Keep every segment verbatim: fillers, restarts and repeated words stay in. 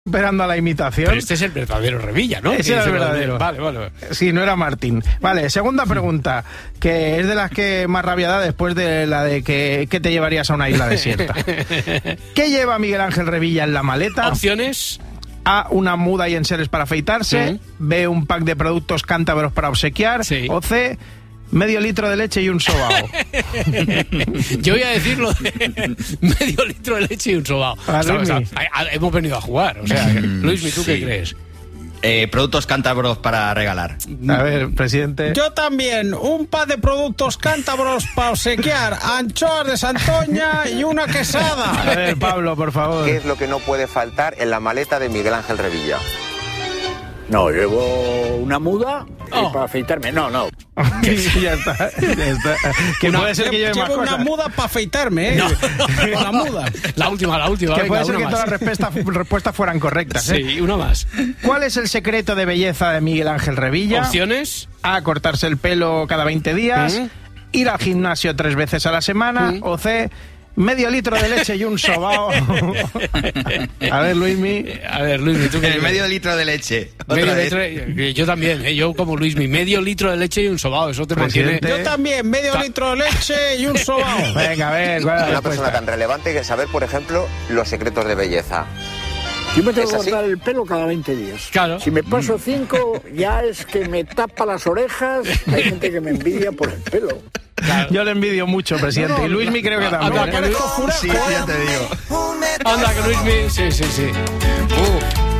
esperando a la imitación. Pero este es el verdadero Revilla, ¿no? Ese era el verdadero. Vale, vale. Sí, no era Martín. Vale, segunda pregunta, que es de las que más rabia da después de la de que, que te llevarías a una isla desierta. ¿Qué lleva Miguel Ángel Revilla en la maleta? Opciones. A, una muda y enseres para afeitarse. Sí. B, un pack de productos cántabros para obsequiar. Sí. O C, medio litro de leche y un sobao. Yo voy a decirlo de medio litro de leche y un sobao. Ah, Está- Luismi. está- a- a- hemos venido a jugar. O sea, Luismi, ¿tú Sí. qué crees? Eh, productos cántabros para regalar. A ver, presidente. Yo también, un par de productos cántabros para obsequiar, anchoas de Santoña y una A quesada. ver, Pablo, por favor. ¿Qué es lo que no puede faltar en la maleta de Miguel Ángel Revilla? No, llevo una muda y Oh. para afeitarme. No, no. ya está, ya está. Que Una- puede ser que lleve más Llevo una cosas. muda para afeitarme, ¿eh? Con la muda. La última, la última. Que venga, puede ser una que más. todas las respuestas, respuestas fueran correctas, ¿eh? Sí, una más. ¿Cuál es el secreto de belleza de Miguel Ángel Revilla? Opciones. A, cortarse el pelo cada veinte días. Mm. Ir al gimnasio tres veces a la semana. Mm. O C, medio litro de leche y un sobao. A ver, Luismi. A ver, Luismi, ¿tú qué El crees? medio litro de leche. Otra Medio vez. litro, eh, yo también, eh, yo como Luismi, medio litro de leche y un sobao, eso te mantiene. Presidente. Yo también, medio litro de leche y un sobao. Venga, a ver, ¿cuál es la Una persona respuesta? tan relevante que saber, por ejemplo, los secretos de belleza. Yo me tengo ¿Es que así? cortar el pelo cada veinte días. Claro. Si me paso cinco, ya es que me tapa las orejas. Hay gente que me envidia por el pelo. Yo le envidio mucho, presidente. No, no, y Luismi creo que anda, también. que ¿eh? parezco Sí, ya te digo. Anda, que Luismi, sí, sí, sí. Uh.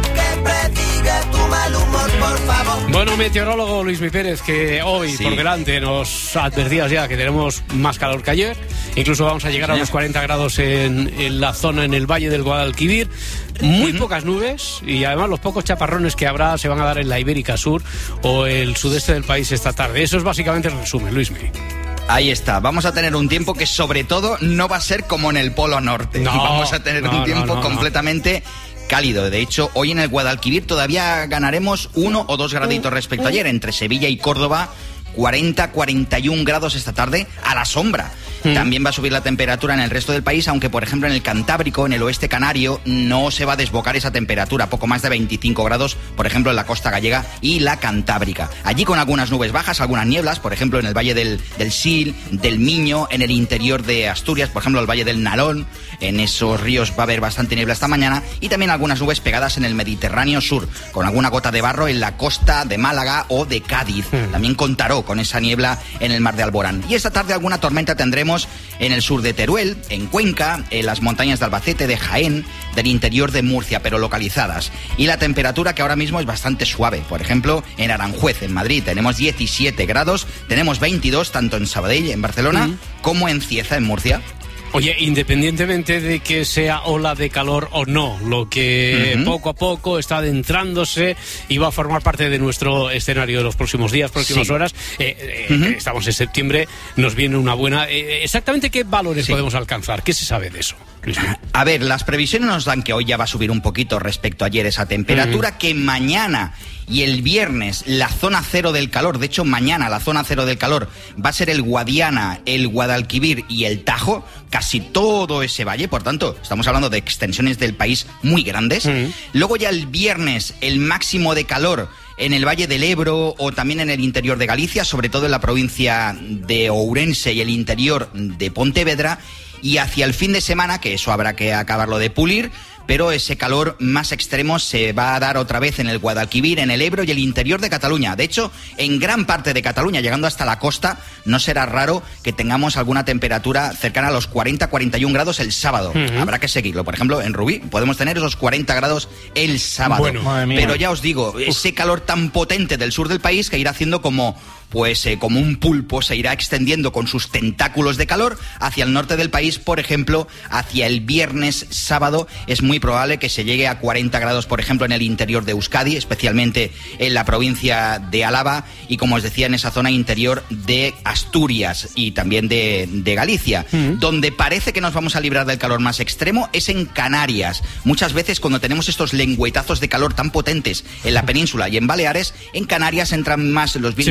Bueno, meteorólogo Luismi Pérez, que hoy Sí. por delante nos advertías ya que tenemos más calor que ayer. Incluso vamos a llegar a los cuarenta grados en, en la zona, en el Valle del Guadalquivir. Muy pocas nubes y además los pocos chaparrones que habrá se van a dar en la Ibérica Sur o el sudeste del país esta tarde. Eso es básicamente el resumen, Luismi. Ahí está, vamos a tener un tiempo que sobre todo no va a ser como en el Polo Norte. No, vamos a tener no, un no, tiempo no, no. completamente cálido. De hecho, hoy en el Guadalquivir todavía ganaremos uno o dos graditos respecto a ayer. Entre Sevilla y Córdoba, cuarenta, cuarenta y un grados esta tarde a la sombra. También va a subir la temperatura en el resto del país, aunque por ejemplo en el Cantábrico, en el oeste canario, no se va a desbocar esa temperatura, poco más de veinticinco grados, por ejemplo en la costa gallega y la Cantábrica. Allí con algunas nubes bajas, algunas nieblas, por ejemplo en el valle del, del Sil, del Miño, en el interior de Asturias, por ejemplo el valle del Nalón, en esos ríos va a haber bastante niebla esta mañana, y también algunas nubes pegadas en el Mediterráneo sur, con alguna gota de barro en la costa de Málaga o de Cádiz. También con Taró, con esa niebla en el mar de Alborán. Y esta tarde alguna tormenta tendremos en el sur de Teruel, en Cuenca, en las montañas de Albacete, de Jaén, del interior de Murcia, pero localizadas. Y la temperatura que ahora mismo es bastante suave. Por ejemplo, en Aranjuez, en Madrid, tenemos diecisiete grados, tenemos veintidós tanto en Sabadell, en Barcelona, Mm. como en Cieza, en Murcia. Oye, independientemente de que sea ola de calor o no, lo que Ujú. poco a poco está adentrándose y va a formar parte de nuestro escenario de los próximos días, próximas Sí. horas. Eh, eh, Ujú. Estamos en septiembre, nos viene una buena... eh, ¿Exactamente qué valores Sí. podemos alcanzar? ¿Qué se sabe de eso, Luis? A ver, las previsiones nos dan que hoy ya va a subir un poquito respecto a ayer esa temperatura, que mañana y el viernes la zona cero del calor, de hecho mañana la zona cero del calor va a ser el Guadiana, el Guadalquivir y el Tajo, casi todo ese valle, por tanto estamos hablando de extensiones del país muy grandes. Mm. Luego ya el viernes el máximo de calor en el Valle del Ebro o también en el interior de Galicia, sobre todo en la provincia de Ourense y el interior de Pontevedra. Y hacia el fin de semana, que eso habrá que acabarlo de pulir, pero ese calor más extremo se va a dar otra vez en el Guadalquivir, en el Ebro y el interior de Cataluña. De hecho, en gran parte de Cataluña, llegando hasta la costa, no será raro que tengamos alguna temperatura cercana a los cuarenta, cuarenta y un grados el sábado. Uh-huh. Habrá que seguirlo. Por ejemplo, en Rubí podemos tener esos cuarenta grados el sábado. Bueno, madre mía. Pero ya os digo, ese calor tan potente del sur del país que irá haciendo como... pues eh, como un pulpo se irá extendiendo con sus tentáculos de calor hacia el norte del país, por ejemplo, hacia el viernes, sábado, es muy probable que se llegue a cuarenta grados, por ejemplo, en el interior de Euskadi, especialmente en la provincia de Álava y, como os decía, en esa zona interior de Asturias y también de, de Galicia. Mm. Donde parece que nos vamos a librar del calor más extremo es en Canarias. Muchas veces cuando tenemos estos lengüetazos de calor tan potentes en la península y en Baleares, en Canarias entran más los vientos Sí. del norte,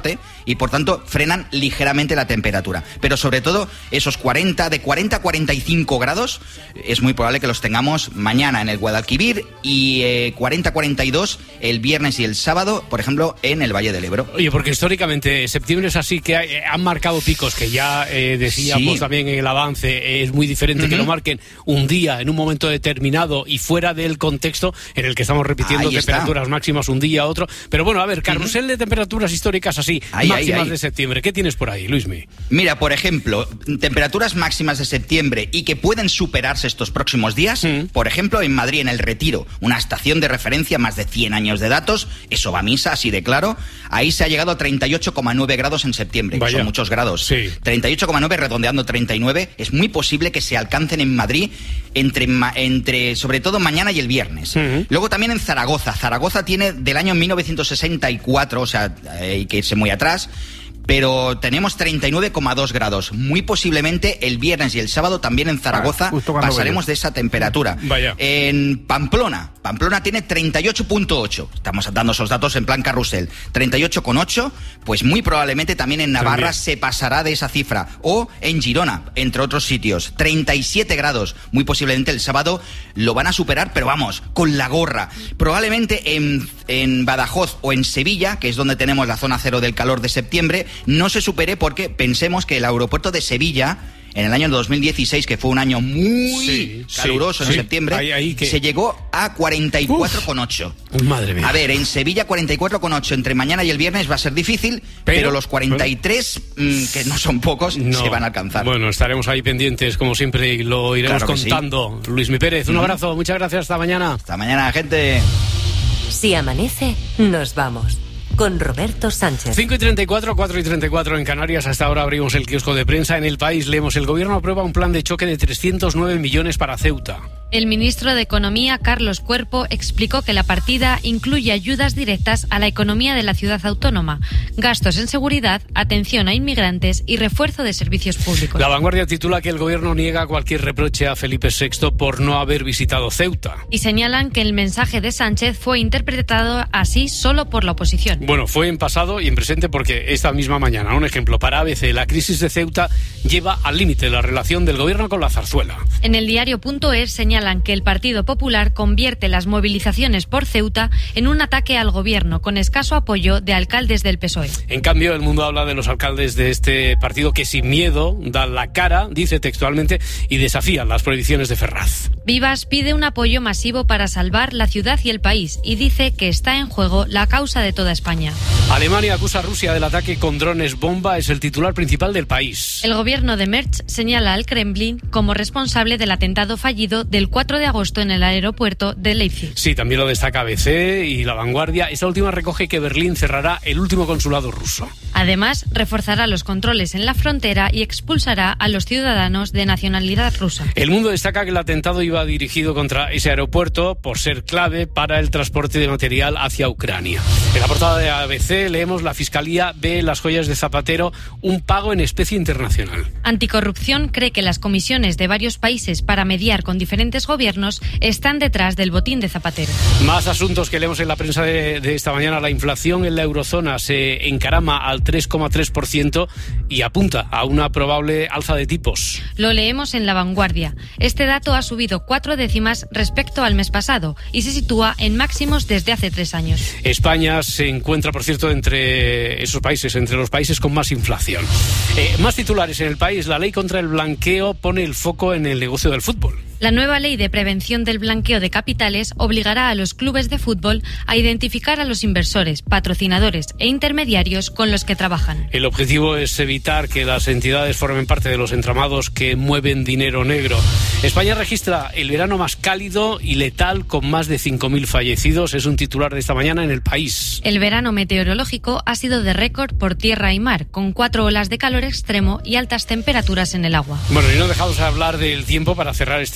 norte y por tanto frenan ligeramente la temperatura. Pero sobre todo esos cuarenta, de cuarenta a cuarenta y cinco grados es muy probable que los tengamos mañana en el Guadalquivir y eh, cuarenta a cuarenta y dos el viernes y el sábado, por ejemplo, en el Valle del Ebro. Oye, porque históricamente septiembre es así que hay, han marcado picos que ya eh, decíamos sí. también en el avance, eh, es muy diferente uh-huh. que lo marquen un día en un momento determinado y fuera del contexto en el que estamos repitiendo ahí temperaturas está. máximas un día a otro. Pero bueno, a ver, carrusel uh-huh. de temperaturas históricas así, ahí, máximas ahí, ahí. de septiembre. ¿Qué tienes por ahí, Luismi? Mira, por ejemplo, temperaturas máximas de septiembre y que pueden superarse estos próximos días. Uh-huh. Por ejemplo, en Madrid, en el Retiro, una estación de referencia, más de cien años de datos, eso va a misa, así de claro. Ahí se ha llegado a treinta y ocho coma nueve grados en septiembre, que son muchos grados. Sí. treinta y ocho coma nueve, redondeando treinta y nueve. Es muy posible que se alcancen en Madrid entre, entre sobre todo mañana y el viernes. Uh-huh. Luego también en Zaragoza. Zaragoza tiene del año mil novecientos sesenta y cuatro, o sea, hay que irse muy atrás. Pero tenemos treinta y nueve coma dos grados. Muy posiblemente el viernes y el sábado también en Zaragoza ah, pasaremos de esa temperatura. Vaya. En Pamplona, Pamplona tiene treinta y ocho coma ocho. Estamos dando esos datos en plan carrusel. treinta y ocho coma ocho, pues muy probablemente también en Navarra también se pasará de esa cifra. O en Girona, entre otros sitios, treinta y siete grados. Muy posiblemente el sábado lo van a superar, pero vamos, con la gorra. Probablemente en, en Badajoz o en Sevilla, que es donde tenemos la zona cero del calor de septiembre, no se supere porque pensemos que el aeropuerto de Sevilla, en el año dos mil dieciséis, que fue un año muy sí, caluroso sí, en sí. septiembre, ahí, ahí que... se llegó a cuarenta y cuatro coma ocho. Madre mía. A ver, en Sevilla cuarenta y cuatro coma ocho entre mañana y el viernes va a ser difícil, pero, pero los cuarenta y tres, mmm, que no son pocos, no. se van a alcanzar. Bueno, estaremos ahí pendientes, como siempre, y lo iremos claro contando. Sí. Luismi Pérez, un mm. abrazo, muchas gracias, hasta mañana. Hasta mañana, gente. Si amanece, nos vamos. Con Roberto Sánchez. cinco y treinta y cuatro, cuatro y treinta y cuatro en Canarias. Hasta ahora abrimos el kiosco de prensa. En El País leemos: el gobierno aprueba un plan de choque de trescientos nueve millones para Ceuta. El ministro de Economía, Carlos Cuerpo, explicó que la partida incluye ayudas directas a la economía de la ciudad autónoma, gastos en seguridad, atención a inmigrantes y refuerzo de servicios públicos. La Vanguardia titula que el gobierno niega cualquier reproche a Felipe sexto por no haber visitado Ceuta. Y señalan que el mensaje de Sánchez fue interpretado así solo por la oposición. Bueno, fue en pasado y en presente porque esta misma mañana, un ejemplo para A B C, la crisis de Ceuta lleva al límite la relación del gobierno con la zarzuela. En el diario punto es señalan que el Partido Popular convierte las movilizaciones por Ceuta en un ataque al gobierno, con escaso apoyo de alcaldes del P S O E. En cambio, El Mundo habla de los alcaldes de este partido que sin miedo dan la cara, dice textualmente, y desafían las prohibiciones de Ferraz. Vivas pide un apoyo masivo para salvar la ciudad y el país y dice que está en juego la causa de toda España. Alemania acusa a Rusia del ataque con drones bomba, es el titular principal del País. El gobierno de Merz señala al Kremlin como responsable del atentado fallido del cuatro de agosto en el aeropuerto de Leipzig. Sí, también lo destaca A B C y La Vanguardia. Esta última recoge que Berlín cerrará el último consulado ruso. Además, reforzará los controles en la frontera y expulsará a los ciudadanos de nacionalidad rusa. El Mundo destaca que el atentado iba dirigido contra ese aeropuerto por ser clave para el transporte de material hacia Ucrania. En la portada de A B C leemos: la Fiscalía ve en las joyas de Zapatero un pago en especie internacional. Anticorrupción cree que las comisiones de varios países para mediar con diferentes gobiernos están detrás del botín de Zapatero. Más asuntos que leemos en la prensa de, de esta mañana. La inflación en la eurozona se encarama al tres coma tres por ciento y apunta a una probable alza de tipos. Lo leemos en La Vanguardia. Este dato ha subido cuatro décimas respecto al mes pasado y se sitúa en máximos desde hace tres años. España se encuentra, por cierto, entre esos países, entre los países con más inflación. Eh, más titulares en El País. La ley contra el blanqueo pone el foco en el negocio del fútbol. La nueva ley de prevención del blanqueo de capitales obligará a los clubes de fútbol a identificar a los inversores, patrocinadores e intermediarios con los que trabajan. El objetivo es evitar que las entidades formen parte de los entramados que mueven dinero negro. España registra el verano más cálido y letal con más de cinco mil fallecidos. Es un titular de esta mañana en El País. El verano meteorológico ha sido de récord por tierra y mar, con cuatro olas de calor extremo y altas temperaturas en el agua. Bueno, y no dejamos de hablar del tiempo para cerrar este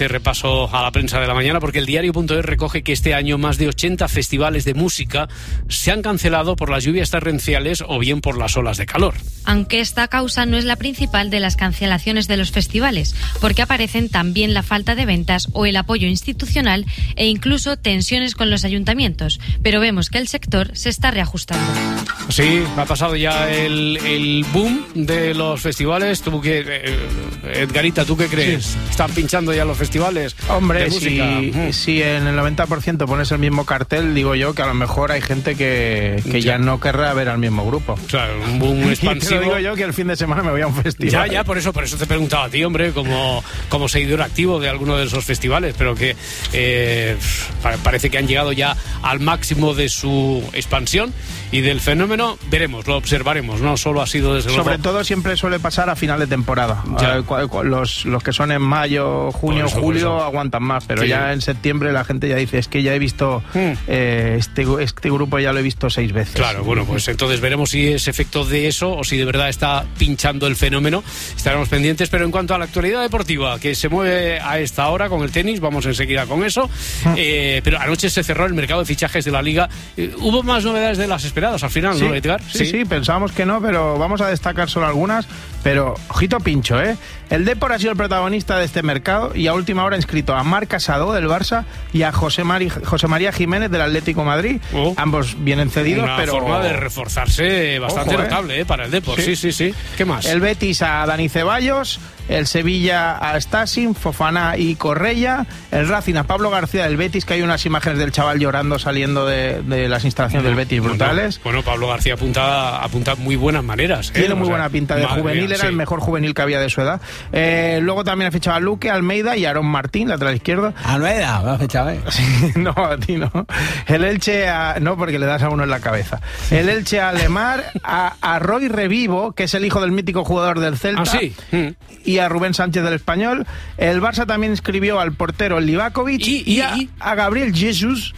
repaso a la prensa de la mañana, porque el diario.es recoge que este año más de ochenta festivales de música se han cancelado por las lluvias torrenciales o bien por las olas de calor. Aunque esta causa no es la principal de las cancelaciones de los festivales, porque aparecen también la falta de ventas o el apoyo institucional e incluso tensiones con los ayuntamientos. Pero vemos que el sector se está reajustando. Sí, ha pasado ya el, el boom de los festivales. ¿Tú qué, eh, Edgarita, tú qué crees? Sí. ¿Están pinchando ya los festivales? Hombre, de si, música? si en el noventa por ciento pones el mismo cartel, digo yo que a lo mejor hay gente que, que ya. ya no querrá ver al mismo grupo. Claro, un boom expansivo. Y te lo digo yo que el fin de semana me voy a un festival. Ya, ya, por eso, por eso te he preguntado a ti, hombre, como, como seguidor activo de alguno de esos festivales, pero que eh, parece que han llegado ya al máximo de su expansión y del fenómeno. Veremos, lo observaremos, no solo ha sido desde luego... Sobre todo siempre suele pasar a final de temporada. Eh, los, los que son en mayo, junio, eso, julio aguantan más, pero sí. Ya en septiembre la gente ya dice, es que ya he visto mm. eh, este, este grupo ya lo he visto seis veces. Claro, bueno, pues entonces veremos si es efecto de eso o si de verdad está pinchando el fenómeno. Estaremos pendientes, pero en cuanto a la actualidad deportiva que se mueve a esta hora con el tenis, vamos enseguida con eso. Mm. Eh, pero anoche se cerró el mercado de fichajes de la Liga. Eh, hubo más novedades de las esperadas al final, sí, ¿no, Edgar? Sí, sí, sí, pensábamos que no, pero vamos a destacar solo algunas. Pero, ojito pincho, ¿eh? El Depor ha sido el protagonista de este mercado y a última hora ha inscrito a Marc Casado del Barça y a José, Mari, José María Jiménez del Atlético de Madrid. Oh. Ambos vienen cedidos, Una pero... Una forma de reforzarse bastante Ojo, notable, ¿eh? ¿eh? Para el Depor, sí. sí, sí, sí. ¿Qué más? El Betis a Dani Ceballos, el Sevilla a Stasin, Fofana y Correia, el Racing a Pablo García del Betis, que hay unas imágenes del chaval llorando saliendo de, de las instalaciones bueno, del Betis brutales. Bueno, bueno, Pablo García apunta, apunta muy buenas maneras. ¿eh? Tiene muy o sea, buena pinta de juvenil, mía, era sí. el mejor juvenil que había de su edad. Eh, luego también ha fichado a Luque, Almeida y Aarón Martín, lateral izquierdo. Almeida, me ha fichado, ¿eh? Sí, no, a ti no. El Elche a... No, porque le das a uno en la cabeza. El Elche a Lemar, a, a Roy Revivo, que es el hijo del mítico jugador del Celta. ¿Ah, sí? Mm. Y a Rubén Sánchez del Español. El Barça también inscribió al portero Livakovic y, y, y, a, y a Gabriel Jesus,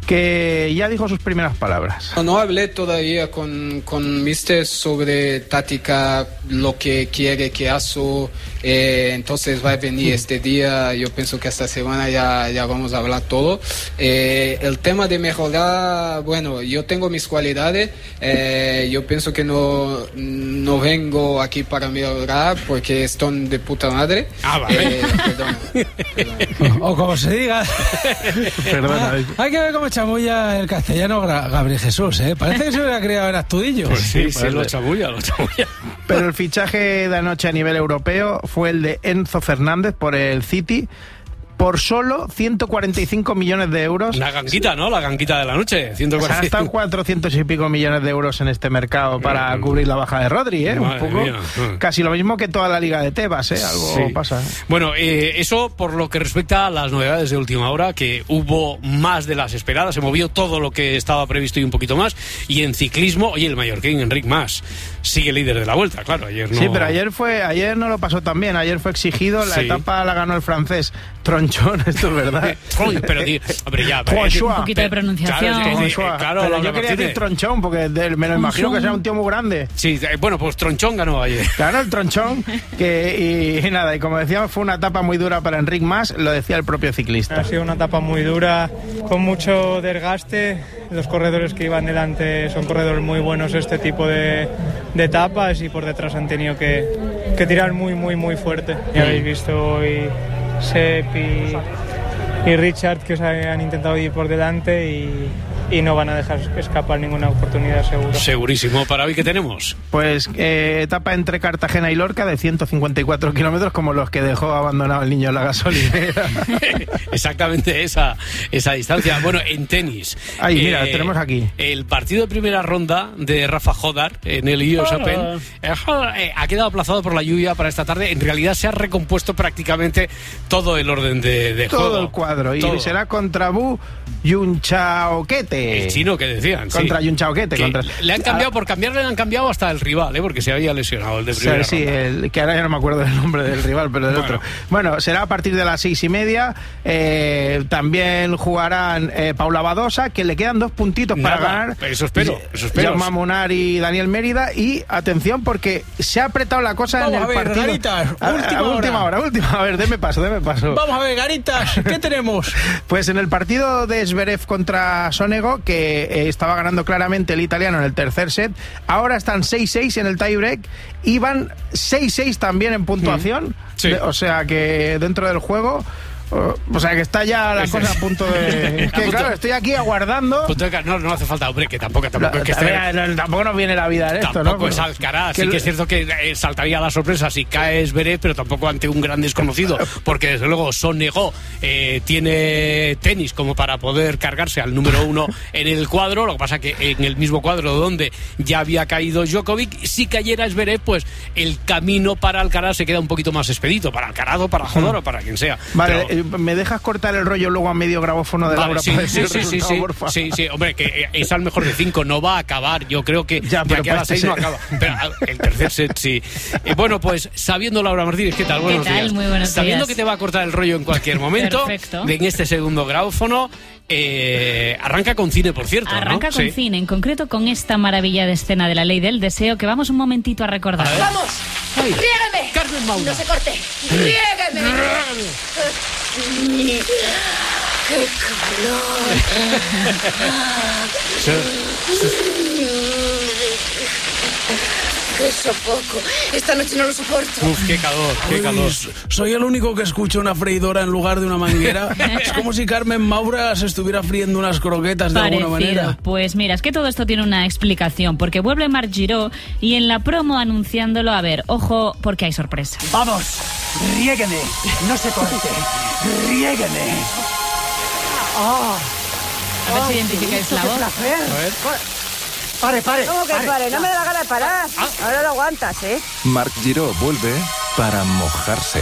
que ya dijo sus primeras palabras. No hablé todavía con, con Mister sobre táctica, lo que quiere que haga, eh, entonces va a venir este día, yo pienso que esta semana ya, ya vamos a hablar todo. Eh, el tema de mejorar, bueno, yo tengo mis cualidades, eh, yo pienso que no, no vengo aquí para mejorar porque están de puta madre. Ah, vale. Eh, perdón, perdón. O, o como se diga. Perdona. Ah, hay que ver cómo chamulla el castellano Gabriel Jesús, ¿eh? Parece que se hubiera criado en Astudillo. Pues sí, sí, lo chamulla, lo chamulla. Pero el fichaje de anoche a nivel europeo fue el de Enzo Fernández por el City, por solo ciento cuarenta y cinco millones de euros. La ganguita, ¿no? La ganguita de la noche. ciento cuarenta y cinco. Están cuatrocientos y pico millones de euros en este mercado para cubrir la baja de Rodri, ¿eh? Madre Un poco. Mía. Casi lo mismo que toda la Liga de Tebas, ¿eh? Algo sí. pasa. ¿eh? Bueno, eh, eso por lo que respecta a las novedades de última hora, que hubo más de las esperadas, se movió todo lo que estaba previsto y un poquito más. Y en ciclismo, oye, el mallorquín Enric Mas sigue líder de la Vuelta, claro. Ayer no... Sí, pero ayer fue, ayer no lo pasó tan bien. Ayer fue exigido, la sí. etapa la ganó el francés Tronchón, esto es verdad. Pero, hombre, ya. Un poquito de pronunciación. Claro, sí, sí, claro pero yo quería decir Tronchón, porque me lo imagino que sea un tío muy grande. Sí, bueno, pues Tronchón ganó ayer. Ganó el Tronchón, que, y, y nada, y como decíamos, fue una etapa muy dura para Enric Mas, lo decía el propio ciclista. Ha sido una etapa muy dura, con mucho desgaste. Los corredores que iban delante son corredores muy buenos este tipo de, de etapas, y por detrás han tenido que, que tirar muy, muy, muy fuerte. Ya habéis visto hoy Sepp y, y Richard, que se han intentado ir por delante y, y no van a dejar escapar ninguna oportunidad, seguro. Segurísimo. ¿Para hoy qué tenemos? Pues eh, etapa entre Cartagena y Lorca de ciento cincuenta y cuatro kilómetros, como los que dejó abandonado el niño en la gasolinera. Exactamente esa, esa distancia. Bueno, en tenis. Ahí, eh, mira, tenemos aquí. El partido de primera ronda de Rafa Jodar en el U S Open eh, ha quedado aplazado por la lluvia para esta tarde. En realidad se ha recompuesto prácticamente todo el orden de, de todo juego. Todo el cuadro. Todo. Y será contra Bu Yunchaoquete. Chaoquete. El chino que decían, Contra sí. Yun Chaoquete. Que Contra... Le han cambiado, por cambiarle le han cambiado hasta el rival, ¿eh? Porque se había lesionado el de primera Sí, sí, ronda. el, que ahora ya no me acuerdo del nombre del rival, pero del Bueno. otro. Bueno, será a partir de las seis y media. Eh, también jugarán eh, Paula Badosa, que le quedan dos puntitos Nada, para ganar. eso espero, eso espero. Jaume Munar y Daniel Mérida. Y atención, porque se ha apretado la cosa Vamos en el a ver, partido. Garitas, A- a- última a última hora. hora, última. A ver, deme paso, deme paso. Vamos a ver, Garitas, ¿qué tenemos? Pues en el partido de Zverev contra Sonego, que eh, estaba ganando claramente el italiano en el tercer set, ahora están seis seis en el tiebreak y van seis seis también en puntuación. Sí. De- o sea que dentro del juego... uh, O sea que está ya la Sí. cosa a punto de... Es A que punto. claro, estoy aquí aguardando... Punto de ca- No, no hace falta, hombre, que tampoco, tampoco es que esté... También, no, tampoco nos viene la vida en esto, Tampoco ¿no? es Pero- Alcaraz, que sí que el- es cierto que eh, saltaría la sorpresa si cae Zverev, pero tampoco ante un gran desconocido, porque desde luego Sonego eh, tiene tenis como para poder cargarse al número uno en el cuadro. Lo que pasa que en el mismo cuadro donde ya había caído Djokovic, si cayera Zverev, pues el camino para Alcaraz se queda un poquito más expedito, para Alcaraz o para Jodor o para quien sea. Vale, Pero- eh, ¿me dejas cortar el rollo luego a medio grabófono de Vale, Laura sí, para sí, decir sí, el sí, resultado, sí, porfa? sí, sí, hombre, que es al mejor de cinco, no va a acabar, yo creo que Ya, de pero aquí a para las este seis no set. acaba, pero ah, el tercer set sí. Eh, bueno, pues sabiendo Laura Martínez, ¿qué tal? Buenos tal? días. Muy buenos Sabiendo días. que te va a cortar el rollo en cualquier momento, Perfecto. en este segundo grabófono, eh, arranca con cine, por cierto, Arranca ¿no? con Sí. cine, en concreto con esta maravilla de escena de La Ley del Deseo que vamos un momentito a recordar. ¡Vamos! Ay. ¡Riégame! Carmen Maura. ¡No se corte! ¡Riégame! ¡Qué calor! ¡Qué sofoco! Esta noche no lo soporto. Uf, qué calor, qué calor. Soy el único que escucha una freidora en lugar de una manguera. Es como si Carmen Maura se estuviera friendo unas croquetas de alguna Parecido. manera. Pues mira, es que todo esto tiene una explicación, porque vuelve Marc Giró y en la promo anunciándolo, a ver, ojo, porque hay sorpresa. Vamos, riégueme, no se corte, riégueme. Ah, A ver si ah, identificáis qué la voz. placer. A ver. Pare, pare. ¿Cómo que pare. pare? No me da la gana de parar. Ah. Ahora lo aguantas, ¿eh? Marc Giró vuelve para mojarse.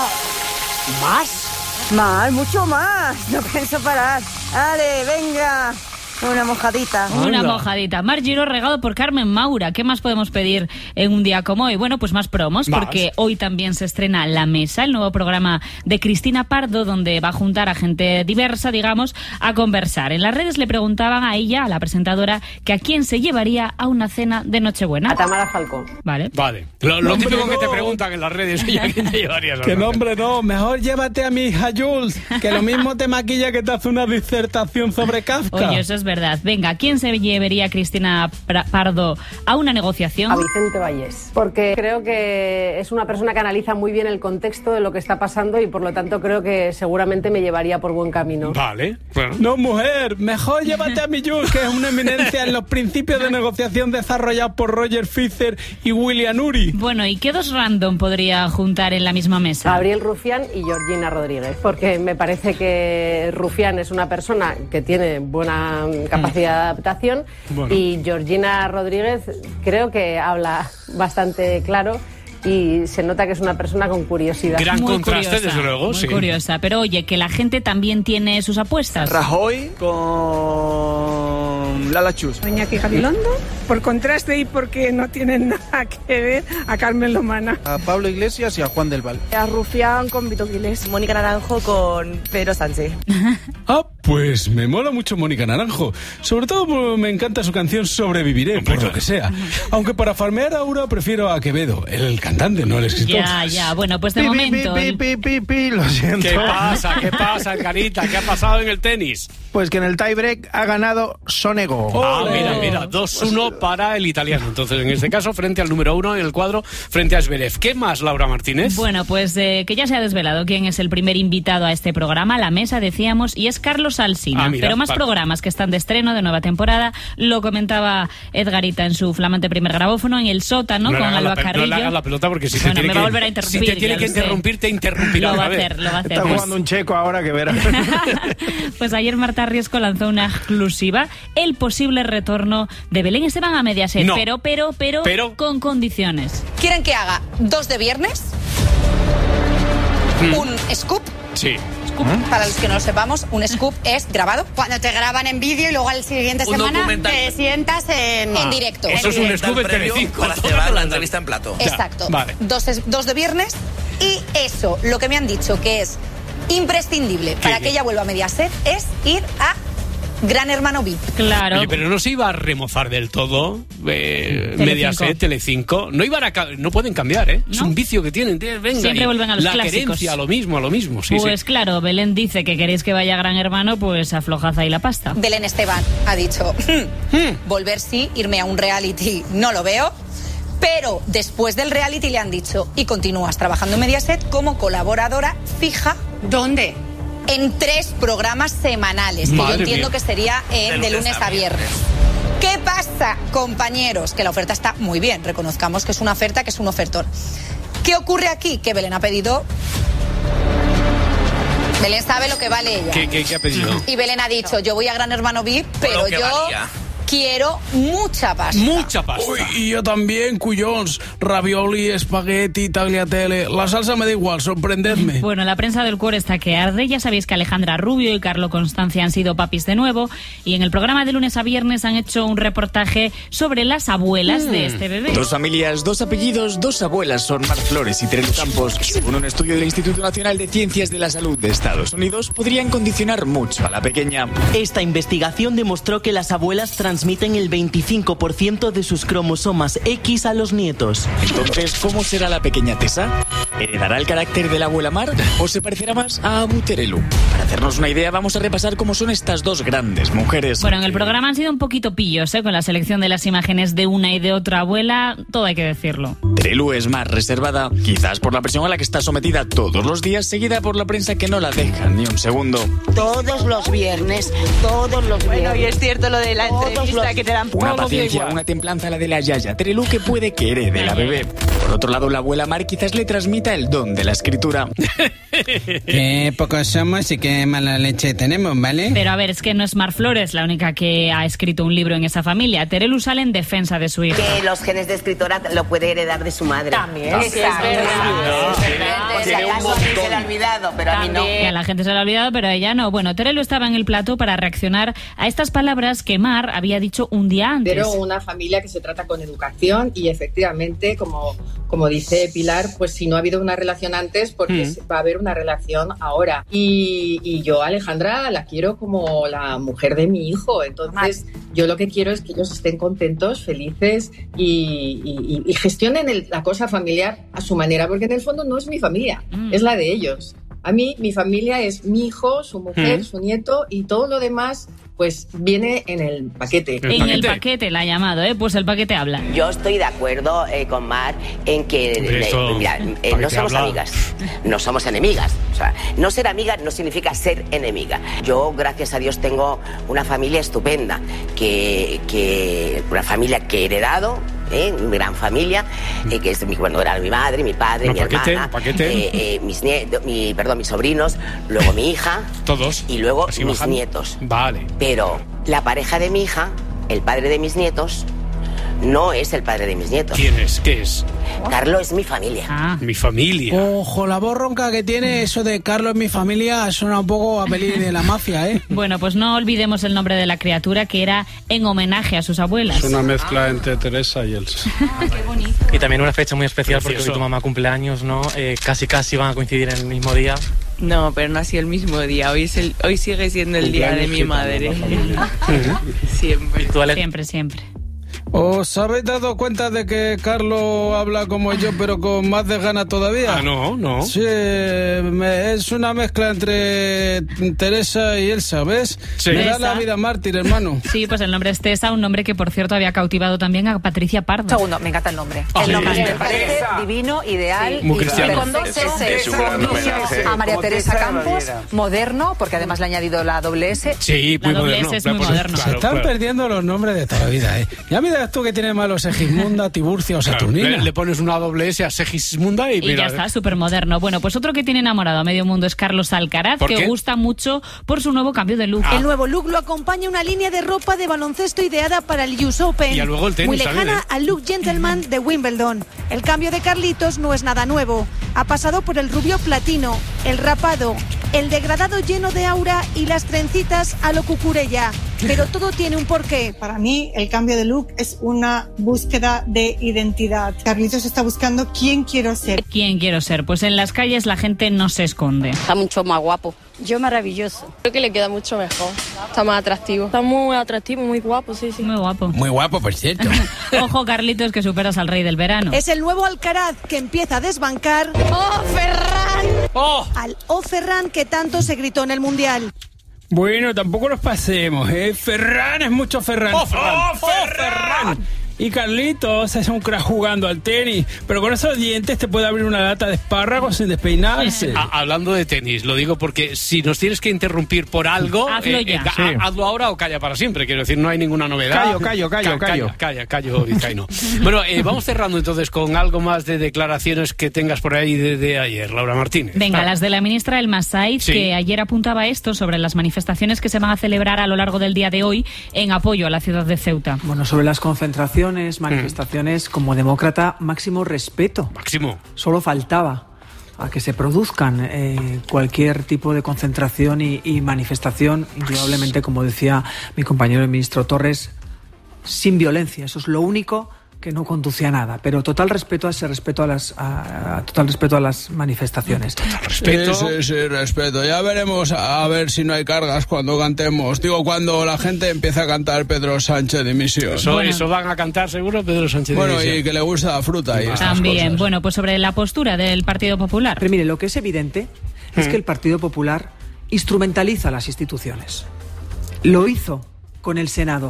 ¿Más? Más, mucho más. No pienso parar. Dale, venga. Una mojadita. Una mojadita. Marc Giró regado por Carmen Maura. ¿Qué más podemos pedir en un día como hoy? Bueno, pues más promos, Más. porque hoy también se estrena La Mesa, el nuevo programa de Cristina Pardo, donde va a juntar a gente diversa, digamos, a conversar. En las redes le preguntaban a ella, a la presentadora, que a quién se llevaría a una cena de Nochebuena. A Tamara Falcón. Vale. Vale. Lo, lo Hombre, típico que te no. preguntan en las redes, oye, ¿a quién te llevarías? a Que una no, cena? hombre, no. Mejor llévate a mi hija Jules, que lo mismo te maquilla que te hace una disertación sobre Kafka. Oye, eso es verdad. Venga, ¿quién se llevaría Cristina Pra- Pardo a una negociación? A Vicente Vallés. Porque creo que es una persona que analiza muy bien el contexto de lo que está pasando y por lo tanto creo que seguramente me llevaría por buen camino. Vale, bueno. No, mujer, mejor llévate a mi Jules, que es una eminencia en los principios de negociación desarrollados por Roger Fisher y William Ury. Bueno, ¿y qué dos random podría juntar en la misma mesa? Gabriel Rufián y Georgina Rodríguez, porque me parece que Rufián es una persona que tiene buena capacidad de adaptación Bueno. y Georgina Rodríguez creo que habla bastante claro y se nota que es una persona con curiosidad. Gran Muy contraste, curiosa, desde luego, muy sí. curiosa. Pero oye, que la gente también tiene sus apuestas. Rajoy con Lala Chus. Iñaki Gabilondo, por contraste y porque no tienen nada que ver a Carmen Lomana. A Pablo Iglesias y a Juan del Val. A Rufián con Vito Quiles. Mónica Naranjo con Pedro Sánchez. Ah, pues me mola mucho Mónica Naranjo. Sobre todo porque me encanta su canción Sobreviviré, por lo que sea. Aunque para farmear a Aura prefiero a Quevedo, el cantante, no el escritor. Ya, ya. Bueno, pues de Pi, pi, momento... pi, el- pi, pi, pi, lo siento. ¿Qué pasa? ¿Qué pasa, Carita? ¿Qué ha pasado en el tenis? Pues que en el tiebreak ha ganado Sonego. Ah, ¡Ole! mira, mira, dos uno para el italiano. Entonces, en este caso, frente al número uno en el cuadro, frente a Zverev. ¿Qué más, Laura Martínez? Bueno, pues eh, que ya se ha desvelado quién es el primer invitado a este programa, La Mesa, decíamos, y es Carlos Alsina. Ah, mira, Pero más vale. programas que están de estreno, de nueva temporada, lo comentaba Edgarita en su flamante primer grabófono, en El Sótano, no con le hagas Alba la, pe- no Carrillo. le hagas la pelota porque si Bueno, te tiene me que, va a volver a si interrumpir, te tiene ya que lo sé. interrumpir, te interrumpirá Lo va a otra vez. hacer, lo va a hacer. Está Pues- jugando un checo ahora que verás. Pues ayer Marta Riesco lanzó una exclusiva, el posible retorno de Belén Esteban a Mediaset, No. pero, pero, pero, Pero- con condiciones. ¿Quieren que haga dos de viernes? Mm. ¿Un scoop? Sí. scoop. ¿Mm? Para los que no lo sepamos, un scoop es grabado. Cuando te graban en vídeo y luego al siguiente Un semana documental. te sientas en, Ah, en directo. eso En es un directo. scoop en Telecinco. Para cerrar la entrevista en plato. Exacto. Ya, vale. Dos, es- dos de viernes y eso, lo que me han dicho que es imprescindible para ¿Qué? que ella vuelva a Mediaset es ir a Gran Hermano V I P. Claro. Oye, pero no se iba a remozar del todo eh, Telecinco. Mediaset, Telecinco. No iban a ca- no pueden cambiar, ¿eh? Es ¿No? un vicio que tienen. tío, Venga, Siempre y vuelven a los la clásicos. querencia, a lo mismo, a lo mismo. Sí, pues sí. claro, Belén dice que queréis que vaya Gran Hermano, pues aflojad ahí la pasta. Belén Esteban ha dicho, "Hmm, volver sí, irme a un reality no lo veo". Pero después del reality le han dicho, y continúas trabajando en Mediaset como colaboradora fija. ¿Dónde? En tres programas semanales, que Madre yo entiendo mía. que sería en, de lunes a viernes. ¿Qué pasa, compañeros? Que la oferta está muy bien, reconozcamos que es una oferta, que es un ofertón. ¿Qué ocurre aquí? Que Belén ha pedido... Belén sabe lo que vale ella. ¿Qué, qué, qué ha pedido? Y Belén ha dicho, yo voy a Gran Hermano V I P, pero Lo que yo valía. quiero mucha pasta. Mucha pasta. Uy, y yo también, cuyons, ravioli, espagueti, tagliatelle. La salsa me da igual, sorprendedme. Bueno, la prensa del cuore está que arde. Ya sabéis que Alejandra Rubio y Carlo Constancia han sido papis de nuevo. Y en el programa de lunes a viernes han hecho un reportaje sobre las abuelas de este bebé. Dos familias, dos apellidos, dos abuelas son Mar Flores y Terelu Campos. Según un estudio del Instituto Nacional de Ciencias de la Salud de Estados Unidos, podrían condicionar mucho a la pequeña. Esta investigación demostró que las abuelas transmiten el veinticinco por ciento de sus cromosomas X a los nietos. Entonces, ¿cómo será la pequeña Tessa? ¿Heredará el carácter de la abuela Mar o se parecerá más a Abu Terelu? Para hacernos una idea, vamos a repasar cómo son estas dos grandes mujeres. Bueno, en el programa han sido un poquito pillos, ¿eh? Con la selección de las imágenes de una y de otra abuela, todo hay que decirlo. Terelu es más reservada, quizás por la presión a la que está sometida todos los días, seguida por la prensa que no la deja ni un segundo. Todos los viernes, todos los viernes. Bueno, y es cierto lo de la Todos entrevista los- que te dan Una todo paciencia, igual. una templanza la de la Yaya Terelu que puede que herede la bebé. Por otro lado, la abuela Mar quizás le transmita el don de la escritura. Qué pocos somos y qué mala leche tenemos, ¿vale? Pero a ver, es que no es Mar Flores la única que ha escrito un libro en esa familia. Terelu sale en defensa de su hija. Que los genes de escritora lo puede heredar de su madre. También. Sí, sí, es verdad. Por si acaso a mí se le ha olvidado, pero a mí no. Que a la gente se lo ha olvidado, pero a ella no. Bueno, Terelu estaba en el plató para reaccionar a estas palabras que Mar había dicho un día antes. Pero una familia que se trata con educación y efectivamente, como, como dice Pilar, pues si no ha habido una relación antes, porque Mm. va a haber una relación ahora. Y, y yo a Alejandra la quiero como la mujer de mi hijo, entonces yo lo que quiero es que ellos estén contentos, felices y, y- y gestionen el- la cosa familiar a su manera, porque en el fondo no es mi familia, Mm. es la de ellos. A mí, mi familia es mi hijo, su mujer, Mm. su nieto y todo lo demás, pues viene en el paquete. En el paquete la ha llamado, ¿eh? Pues el paquete habla. Yo estoy de acuerdo eh, con Mar en que Hombre, eh, esto, mira, eh, ¿para no qué somos habla? amigas, no somos enemigas. O sea, no ser amiga no significa ser enemiga. Yo, gracias a Dios, tengo una familia estupenda, que, que una familia que he heredado. ¿Eh? Una gran familia, eh, que es mi, bueno, era mi madre, mi padre, No, mi paquete, hermana, paquete. eh, eh, mis nietos, mi, perdón, mis sobrinos, luego mi hija Todos. y luego Así mis bajando. nietos. Vale. Pero la pareja de mi hija, el padre de mis nietos, no es el padre de mis nietos. ¿Quién es? ¿Qué es? Carlos es mi familia. Mi familia. Ojo, la voz ronca que tiene eso de Carlos en mi familia suena un poco a peli de la mafia, ¿eh? Bueno, pues no olvidemos el nombre de la criatura, que era en homenaje a sus abuelas. Es una mezcla entre Teresa y Elsa. Y también una fecha muy especial porque Precioso. hoy tu mamá cumple años, ¿no? Eh, casi casi van a coincidir en el mismo día. No, pero no ha sido el mismo día. Hoy, es el, hoy sigue siendo el día de mi madre. Siempre. Siempre, siempre. ¿Os habéis dado cuenta de que Carlos habla como yo, pero con más de ganas todavía? Ah, no, no. Sí, me- es una mezcla entre Teresa y Elsa, ¿ves? Sí. Me da Elsa. la vida mártir, hermano. Sí, pues el nombre es Tessa, un nombre que por cierto había cautivado también a Patricia Pardo. Segundo, me encanta el nombre. Ah, el nombre sí. me parece divino, ideal. Muy y cristiano. con dos Es un- S. es un gran Conduce homenaje. a María Como Teresa Tessa Campos, Baviera. moderno, porque además le ha añadido la doble S. Sí, La muy doble moderno, S es muy claro, moderno. Se están perdiendo los nombres de toda la vida, ¿eh? Ya miras tú que tiene malos Segismunda, Tiburcia o Saturnina. Le, le pones una doble S a Segismunda y, Y mira. ya está, súper moderno. Bueno, pues otro que tiene enamorado a medio mundo es Carlos Alcaraz, ¿Por que qué? gusta mucho por su nuevo cambio de look. El nuevo look lo acompaña una línea de ropa de baloncesto ideada para el U S Open. Y luego el tenis muy lejana también, ¿eh? al look gentleman de Wimbledon. El cambio de Carlitos no es nada nuevo. Ha pasado por el rubio platino, el rapado el degradado lleno de aura y las trencitas a lo Cucurella. Pero todo tiene un porqué. Para mí, el cambio de look es una búsqueda de identidad. Carlitos está buscando quién quiero ser. ¿Quién quiero ser? Pues en las calles la gente no se esconde. Está mucho más guapo. Yo maravilloso. Creo que le queda mucho mejor. Está más atractivo. Está muy atractivo, muy guapo, sí, sí. Muy guapo. Muy guapo, por cierto. Ojo, Carlitos, que superas al rey del verano. Es el nuevo Alcaraz que empieza a desbancar ¡Oh, Ferran! ¡Oh! al ¡Oh, Ferran! que tanto se gritó en el Mundial. Bueno, tampoco nos pasemos, ¿eh? Ferran es mucho Ferran. ¡Oh, Ferran! ¡Oh, Ferran! Y Carlitos es un crack jugando al tenis, pero con esos dientes te puede abrir una lata de espárragos sin despeinarse. A- hablando de tenis, lo digo porque si nos tienes que interrumpir por algo, Hazlo eh, ya. eh, ha- Sí. hazlo ahora o calla para siempre. Quiero decir, no hay ninguna novedad. Callo, callo, callo, Ca- callo. Calla, calla, callo, vizcaíno. Bueno, eh, vamos cerrando entonces con algo más de declaraciones que tengas por ahí de, de ayer, Laura Martínez. Venga, Ah. las de la ministra Elma Saiz, Sí. que ayer apuntaba esto sobre las manifestaciones que se van a celebrar a lo largo del día de hoy en apoyo a la ciudad de Ceuta. Bueno, sobre las concentraciones, manifestaciones, como demócrata, máximo respeto. Máximo. Solo faltaba a que se produzcan eh, cualquier tipo de concentración y, y manifestación, indudablemente, como decía mi compañero el ministro Torres, sin violencia. Eso es lo único que no conduce a nada, pero total respeto a ese respeto a las a, a total respeto a las manifestaciones. Respeto. Sí, sí, sí, respeto. Ya veremos a, a ver si no hay cargas cuando cantemos. Digo, cuando la gente empieza a cantar Pedro Sánchez dimisión. Eso, Bueno. eso van a cantar seguro Pedro Sánchez. Bueno, Dimisión. y que le gusta la fruta y estas También, cosas. bueno, pues sobre la postura del Partido Popular. Pero mire, lo que es evidente es Mm. que el Partido Popular instrumentaliza las instituciones. Lo hizo con el Senado.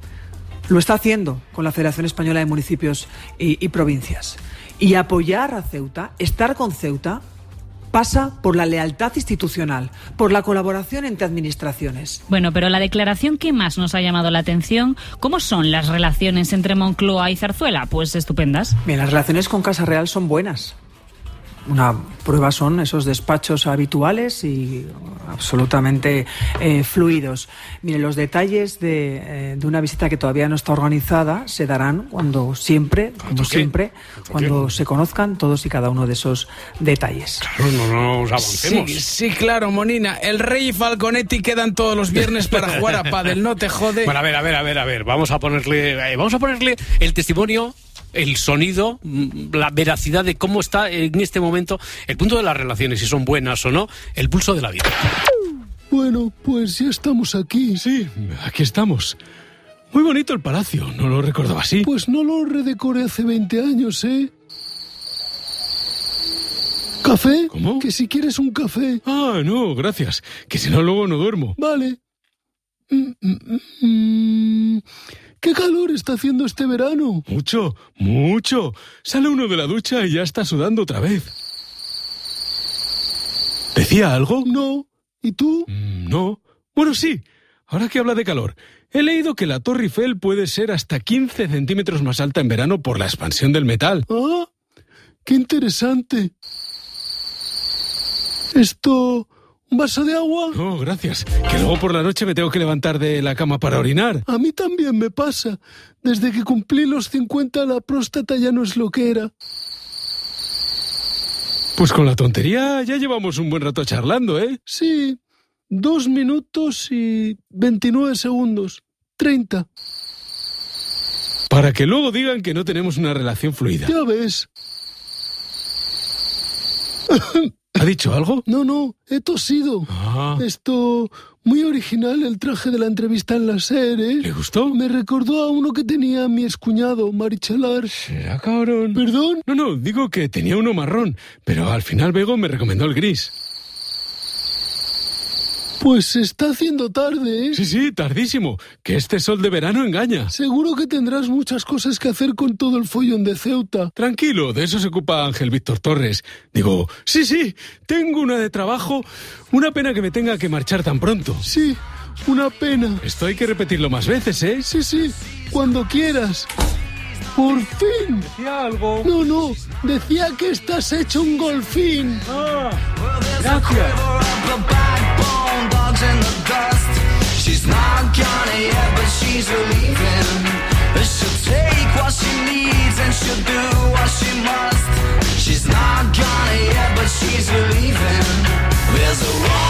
Lo está haciendo con la Federación Española de Municipios y, y Provincias. Y apoyar a Ceuta, estar con Ceuta, pasa por la lealtad institucional, por la colaboración entre administraciones. Bueno, pero la declaración que más nos ha llamado la atención, ¿cómo son las relaciones entre Moncloa y Zarzuela? Pues estupendas. Bien, las relaciones con Casa Real son buenas. Una prueba son esos despachos habituales y absolutamente eh, fluidos. Mire, los detalles de, eh, de una visita que todavía no está organizada se darán cuando siempre, como siempre, cuando se conozcan todos y cada uno de esos detalles. Claro, no nos avancemos. Sí, sí, claro, Monina. El Rey y Falconetti quedan todos los viernes para jugar a pádel, no te jode. Bueno, a ver, a ver, a ver, a ver. Vamos a ponerle, eh, vamos a ponerle el testimonio, el sonido, mm, la veracidad de cómo está en este momento el punto de las relaciones, si son buenas o no, el pulso de la vida. Bueno, pues ya estamos aquí. Sí, aquí estamos. Muy bonito el palacio, ¿no lo recordaba así? Pues no lo redecoré hace veinte años, ¿eh? ¿Café? ¿Cómo? Que si quieres un café. Ah, no, gracias. Que si no, luego no duermo. Vale. Mm, mm, mm. ¿Qué calor está haciendo este verano? Mucho, mucho. Sale uno de la ducha y ya está sudando otra vez. ¿Decía algo? No. ¿Y tú? Mm, no. Bueno, sí. Ahora que habla de calor, he leído que la Torre Eiffel puede ser hasta quince centímetros más alta en verano por la expansión del metal. ¡Ah! ¡Qué interesante! ¿Esto... un vaso de agua? No, gracias. Que luego por la noche me tengo que levantar de la cama para orinar. A mí también me pasa. Desde que cumplí los cincuenta la próstata ya no es lo que era. Pues con la tontería ya llevamos un buen rato charlando, ¿eh? Sí. Dos minutos y veintinueve segundos. Treinta. Para que luego digan que no tenemos una relación fluida. Ya ves. ¿Ha dicho algo? No, no, he tosido. Ah. Esto... muy original el traje de la entrevista en la SER, ¿eh? ¿Le gustó? Me recordó a uno que tenía mi excuñado, Marichelar. ¿Será cabrón? ¿Perdón? No, no, digo que tenía uno marrón, pero al final Bego me recomendó el gris. Pues se está haciendo tarde, ¿eh? Sí, sí, tardísimo. Que este sol de verano engaña. Seguro que tendrás muchas cosas que hacer con todo el follón de Ceuta. Tranquilo, de eso se ocupa Ángel Víctor Torres. Digo, sí, sí, tengo una de trabajo. Una pena que me tenga que marchar tan pronto. Sí, una pena. Esto hay que repetirlo más veces, ¿eh? Sí, sí, cuando quieras. ¡Por fin! ¿Decía algo? No, no, decía que estás hecho un golfín. Ah, gracias. In the dust. She's not gonna yet, but she's relieving. She'll take what she needs and she'll do what she must. She's not gonna yet, but she's relieving. There's a wrong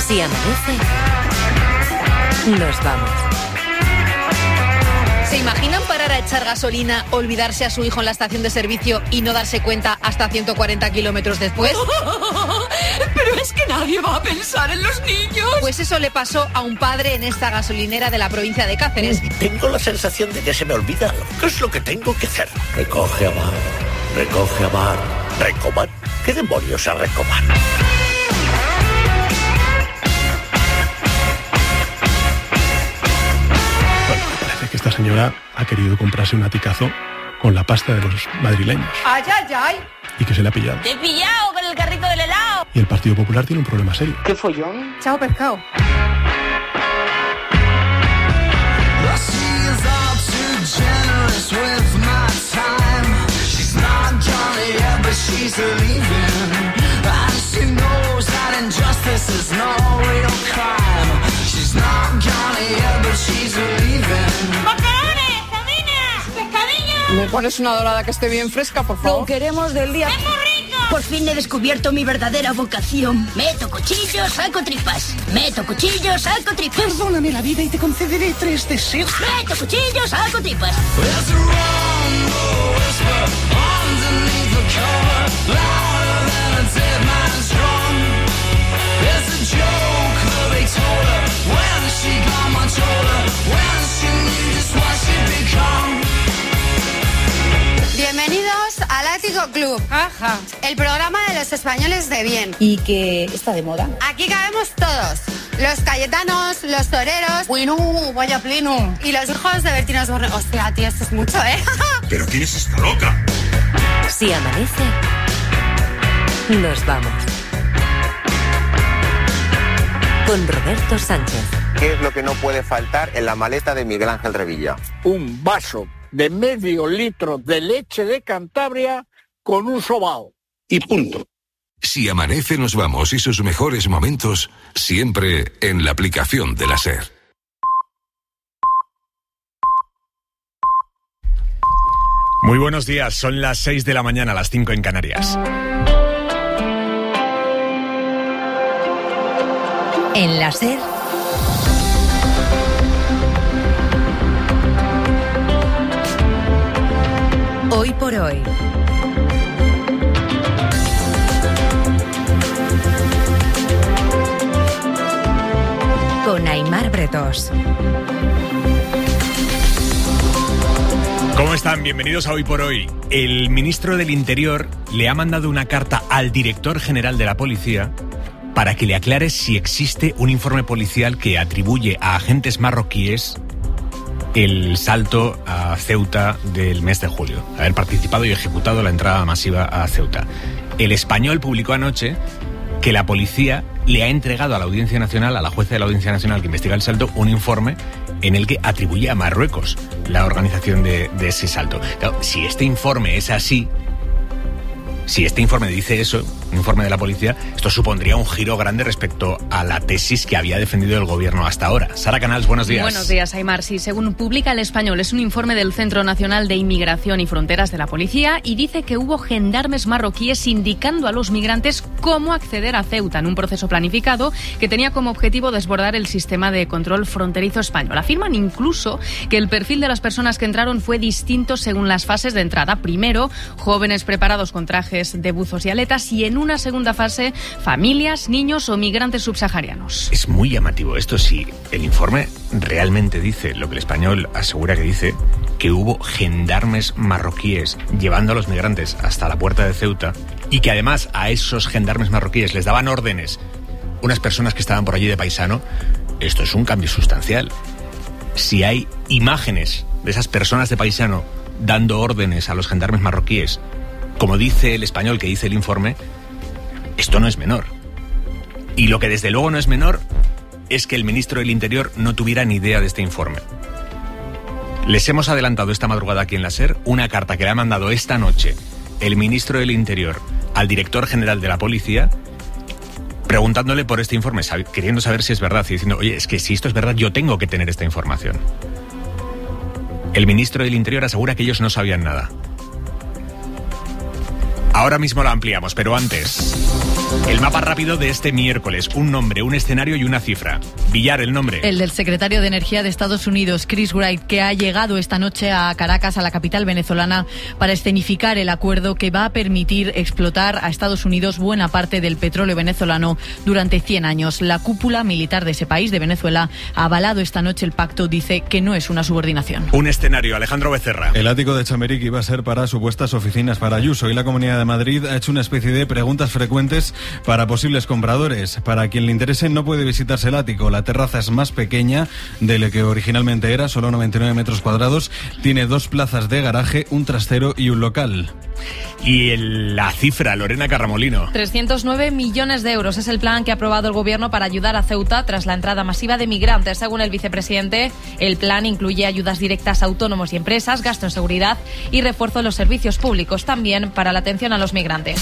Si amanece, nos vamos. ¿Se imaginan parar a echar gasolina, olvidarse a su hijo en la estación de servicio y no darse cuenta hasta ciento cuarenta kilómetros después? Pero es que nadie va a pensar en los niños. Pues eso le pasó a un padre en esta gasolinera de la provincia de Cáceres. Tengo la sensación de que se me olvida algo. ¿Qué es lo que tengo que hacer? Recoge a Mar, recoge a Mar. ¿Recoman? ¿Qué demonios a Recoman? Que esta señora ha querido comprarse un aticazo con la pasta de los madrileños ¡Ay, ay, ay! y que se le ha pillado. ¡Te he pillado con el carrito del helado! Y el Partido Popular tiene un problema serio. ¿Qué follón? Chao, pescado. ¡Macarrones! ¡Sardinas! ¡Pescadillo! ¿Me pones una dorada que esté bien fresca, por favor? Lo queremos del día. ¡Es muy rico! Por fin he descubierto mi verdadera vocación. Meto cuchillos, saco tripas. Meto cuchillos, saco tripas. Perdóname la vida y te concederé tres deseos. Meto cuchillos, saco tripas. Bienvenidos al Ático Club. Ajá. El programa de los españoles de bien. ¿Y que está de moda? Aquí cabemos todos. Los cayetanos, los toreros. Bueno, vaya pleno. Y los hijos de Bertino Osborne. Hostia, tío, esto es mucho, ¿eh? ¿Pero quién es esta loca? Si amanece, nos vamos. Con Roberto Sánchez. ¿Qué es lo que no puede faltar en la maleta de Miguel Ángel Revilla? Un vaso de medio litro de leche de Cantabria con un sobao. Y punto. Si amanece nos vamos y sus mejores momentos siempre en la aplicación de la SER. Muy buenos días, son las seis de la mañana, las cinco en Canarias. En la SER. Hoy por hoy. Con Aimar Bretos. ¿Cómo están? Bienvenidos a Hoy por Hoy. El ministro del Interior le ha mandado una carta al director general de la policía para que le aclare si existe un informe policial que atribuye a agentes marroquíes el salto a Ceuta del mes de julio, haber participado y ejecutado la entrada masiva a Ceuta. El Español publicó anoche que la policía le ha entregado a la Audiencia Nacional, a la jueza de la Audiencia Nacional que investiga el salto, un informe en el que atribuye a Marruecos la organización de, de ese salto. Claro, si este informe es así, si este informe dice eso, un informe de la policía, esto supondría un giro grande respecto a la tesis que había defendido el gobierno hasta ahora. Sara Canals, buenos días. Buenos días, Aimar. Sí, según publica El Español, es un informe del Centro Nacional de Inmigración y Fronteras de la Policía y dice que hubo gendarmes marroquíes indicando a los migrantes cómo acceder a Ceuta en un proceso planificado que tenía como objetivo desbordar el sistema de control fronterizo español. Afirman incluso que el perfil de las personas que entraron fue distinto según las fases de entrada. Primero, jóvenes preparados con trajes de buzos y aletas, y en una segunda fase, familias, niños o migrantes subsaharianos. Es muy llamativo esto. Si el informe realmente dice lo que el Español asegura que dice, que hubo gendarmes marroquíes llevando a los migrantes hasta la puerta de Ceuta, y que además a esos gendarmes marroquíes les daban órdenes unas personas que estaban por allí de paisano, esto es un cambio sustancial. Si hay imágenes de esas personas de paisano dando órdenes a los gendarmes marroquíes, como dice el Español, que dice el informe, esto no es menor. Y lo que desde luego no es menor es que el ministro del Interior no tuviera ni idea de este informe. Les hemos adelantado esta madrugada aquí en la SER una carta que le ha mandado esta noche el ministro del Interior al director general de la policía, preguntándole por este informe, sab- queriendo saber si es verdad, y diciendo, oye, es que si esto es verdad, yo tengo que tener esta información. El ministro del Interior asegura que ellos no sabían nada. Ahora mismo la ampliamos, pero antes... El mapa rápido de este miércoles. Un nombre, un escenario y una cifra. Villar, el nombre. El del secretario de Energía de Estados Unidos, Chris Wright, que ha llegado esta noche a Caracas, a la capital venezolana, para escenificar el acuerdo que va a permitir explotar a Estados Unidos buena parte del petróleo venezolano durante cien años. La cúpula militar de ese país, de Venezuela, ha avalado esta noche el pacto. Dice que no es una subordinación. Un escenario, Alejandro Becerra. El ático de Chameric iba a ser para supuestas oficinas para Ayuso y la Comunidad de Madrid ha hecho una especie de preguntas frecuentes para posibles compradores. Para quien le interese no puede visitarse el ático. La terraza es más pequeña de lo que originalmente era, solo noventa y nueve metros cuadrados. Tiene dos plazas de garaje, un trastero y un local. Y el, la cifra, Lorena Carramolino. trescientos nueve millones de euros es el plan que ha aprobado el Gobierno para ayudar a Ceuta tras la entrada masiva de migrantes. Según el vicepresidente, el plan incluye ayudas directas a autónomos y empresas, gasto en seguridad y refuerzo de los servicios públicos, también para la atención a los migrantes.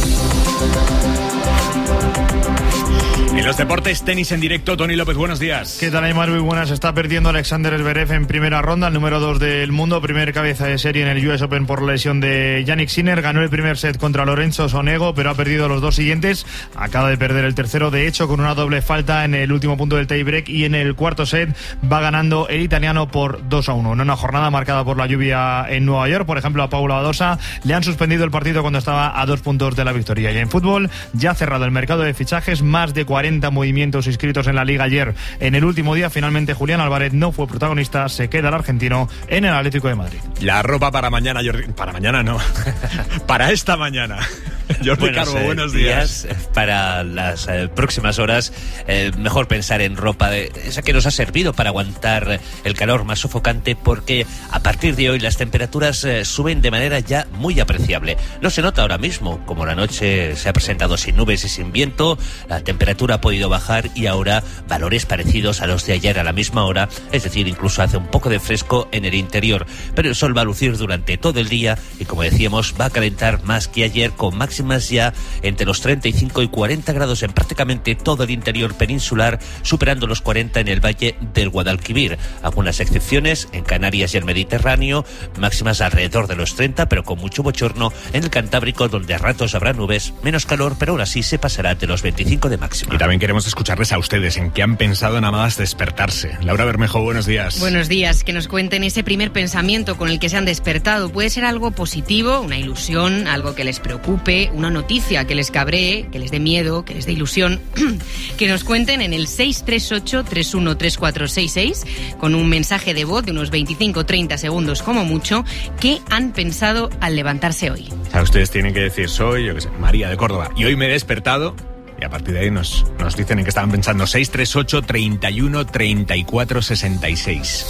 En los deportes, tenis en directo, Tony López, buenos días. ¿Qué tal, Aymar? Muy buenas. Está perdiendo Alexander Zverev en primera ronda, el número dos del mundo, primer cabeza de serie en el U S Open por la lesión de Jannik Sinner. Ganó el primer set contra Lorenzo Sonego, pero ha perdido los dos siguientes. Acaba de perder el tercero, de hecho, con una doble falta en el último punto del tiebreak, y en el cuarto set va ganando el italiano por dos a uno. En una jornada marcada por la lluvia en Nueva York, por ejemplo, a Paula Badosa le han suspendido el partido cuando estaba a dos puntos de la victoria. Y en fútbol, ya ha cerrado el mercado de fichajes, más de cuarenta movimientos inscritos en la Liga ayer. En el último día, finalmente, Julián Álvarez no fue protagonista, se queda el argentino en el Atlético de Madrid. La ropa para mañana, Jordi. Para mañana no. Para esta mañana. Jordi buenos, Carbo, eh, buenos días. días. Para las eh, próximas horas, eh, mejor pensar en ropa de esa que nos ha servido para aguantar el calor más sofocante, porque a partir de hoy las temperaturas eh, suben de manera ya muy apreciable. No se nota ahora mismo, como la noche se ha presentado sin nubes y sin viento, la temperatura ha podido bajar y ahora valores parecidos a los de ayer a la misma hora, es decir, incluso hace un poco de fresco en el interior, pero el sol va a lucir durante todo el día y, como decíamos, va a calentar más que ayer, con máximas ya entre los treinta y cinco y cuarenta grados en prácticamente todo el interior peninsular, superando los cuarenta en el valle del Guadalquivir. Algunas excepciones en Canarias y el Mediterráneo, máximas alrededor de los treinta, pero con mucho bochorno en el Cantábrico, donde a ratos habrá nubes, menos calor, pero aún así se pasará de los veinticinco de máxima. Y también queremos escucharles a ustedes en qué han pensado nada más despertarse. Laura Bermejo, buenos días. Buenos días, que nos cuenten ese primer pensamiento con el que se han despertado. Puede ser algo positivo, una ilusión, algo que les preocupe, una noticia que les cabree, que les dé miedo, que les dé ilusión. Que nos cuenten en el seis tres ocho, tres uno tres cuatro seis seis con un mensaje de voz de unos veinticinco treinta segundos como mucho, qué han pensado al levantarse hoy. O sea, ustedes tienen que decir, soy, yo qué sé, María de Córdoba, y hoy me he despertado. Y a partir de ahí nos, nos dicen en qué estaban pensando. seis tres ocho, treinta y uno, treinta y cuatro, sesenta y seis.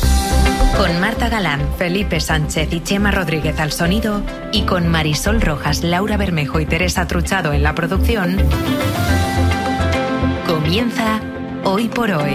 Con Marta Galán, Felipe Sánchez y Chema Rodríguez al sonido, y con Marisol Rojas, Laura Bermejo y Teresa Truchado en la producción, comienza Hoy por Hoy.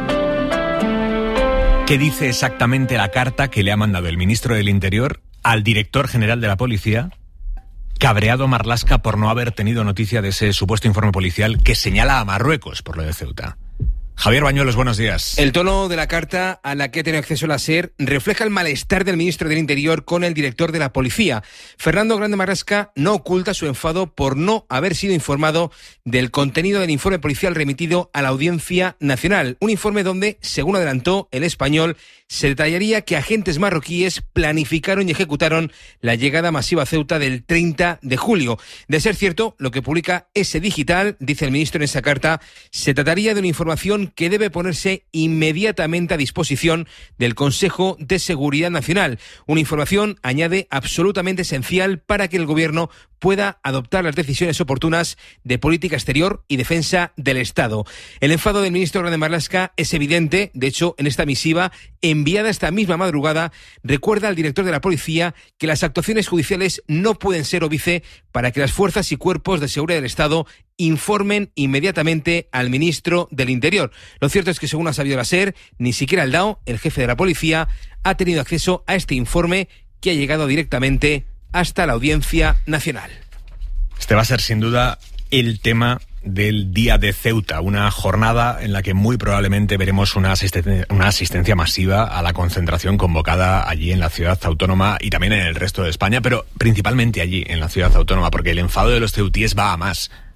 ¿Qué dice exactamente la carta que le ha mandado el ministro del Interior al director general de la policía, cabreado Marlaska por no haber tenido noticia de ese supuesto informe policial que señala a Marruecos por lo de Ceuta? Javier Bañuelos, buenos días. El tono de la carta a la que ha tenido acceso la SER refleja el malestar del ministro del Interior con el director de la policía. Fernando Grande Marlaska no oculta su enfado por no haber sido informado del contenido del informe policial remitido a la Audiencia Nacional. Un informe donde, según adelantó El Español, se detallaría que agentes marroquíes planificaron y ejecutaron la llegada masiva a Ceuta del treinta de julio. De ser cierto, lo que publica ese digital, dice el ministro en esa carta, se trataría de una información que debe ponerse inmediatamente a disposición del Consejo de Seguridad Nacional. Una información, añade, absolutamente esencial para que el Gobierno pueda adoptar las decisiones oportunas de política exterior y defensa del Estado. El enfado del ministro Grande Marlaska es evidente. De hecho, en esta misiva, enviada esta misma madrugada, recuerda al director de la policía que las actuaciones judiciales no pueden ser óbice para que las fuerzas y cuerpos de seguridad del Estado informen inmediatamente al ministro del Interior. Lo cierto es que, según ha sabido la SER, ni siquiera el D A O, el jefe de la policía, ha tenido acceso a este informe que ha llegado directamente hasta la Audiencia Nacional. Este va a ser sin duda el tema del Día de Ceuta, una jornada en la que muy probablemente veremos una asistencia, una asistencia masiva a la concentración convocada allí en la ciudad autónoma y también en el resto de España, pero principalmente allí en la ciudad autónoma, porque el enfado de los ceutíes va a más.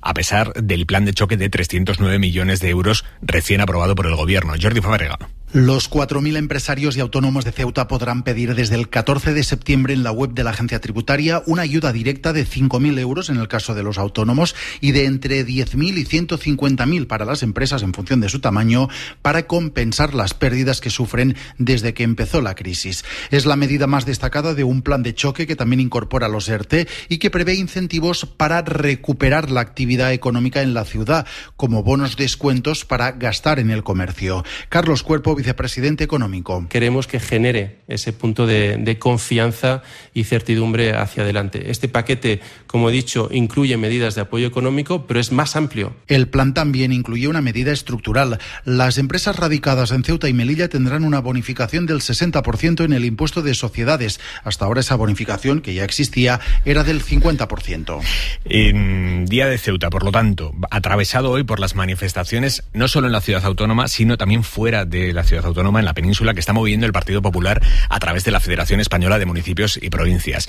a pesar del plan de choque de trescientos nueve millones de euros recién aprobado por el gobierno. Jordi Fábrega. Los cuatro mil empresarios y autónomos de Ceuta podrán pedir desde el catorce de septiembre en la web de la agencia tributaria una ayuda directa de cinco mil euros en el caso de los autónomos y de entre diez mil y ciento cincuenta mil para las empresas en función de su tamaño para compensar las pérdidas que sufren desde que empezó la crisis. Es la medida más destacada de un plan de choque que también incorpora los ERTE y que prevé incentivos para recuperar la actividad económica en la ciudad, como bonos descuentos para gastar en el comercio. Carlos Cuerpo, vicepresidente económico. Queremos que genere ese punto de, de confianza y certidumbre hacia adelante. Este paquete, como he dicho, incluye medidas de apoyo económico, pero es más amplio. El plan también incluye una medida estructural. Las empresas radicadas en Ceuta y Melilla tendrán una bonificación del sesenta por ciento en el impuesto de sociedades. Hasta ahora esa bonificación, que ya existía, era del cincuenta por ciento. En Día de Ceuta, por lo tanto, atravesado hoy por las manifestaciones, no solo en la ciudad autónoma, sino también fuera de la ciudad ciudad autónoma en la península que está moviendo el Partido Popular a través de la Federación Española de Municipios y Provincias.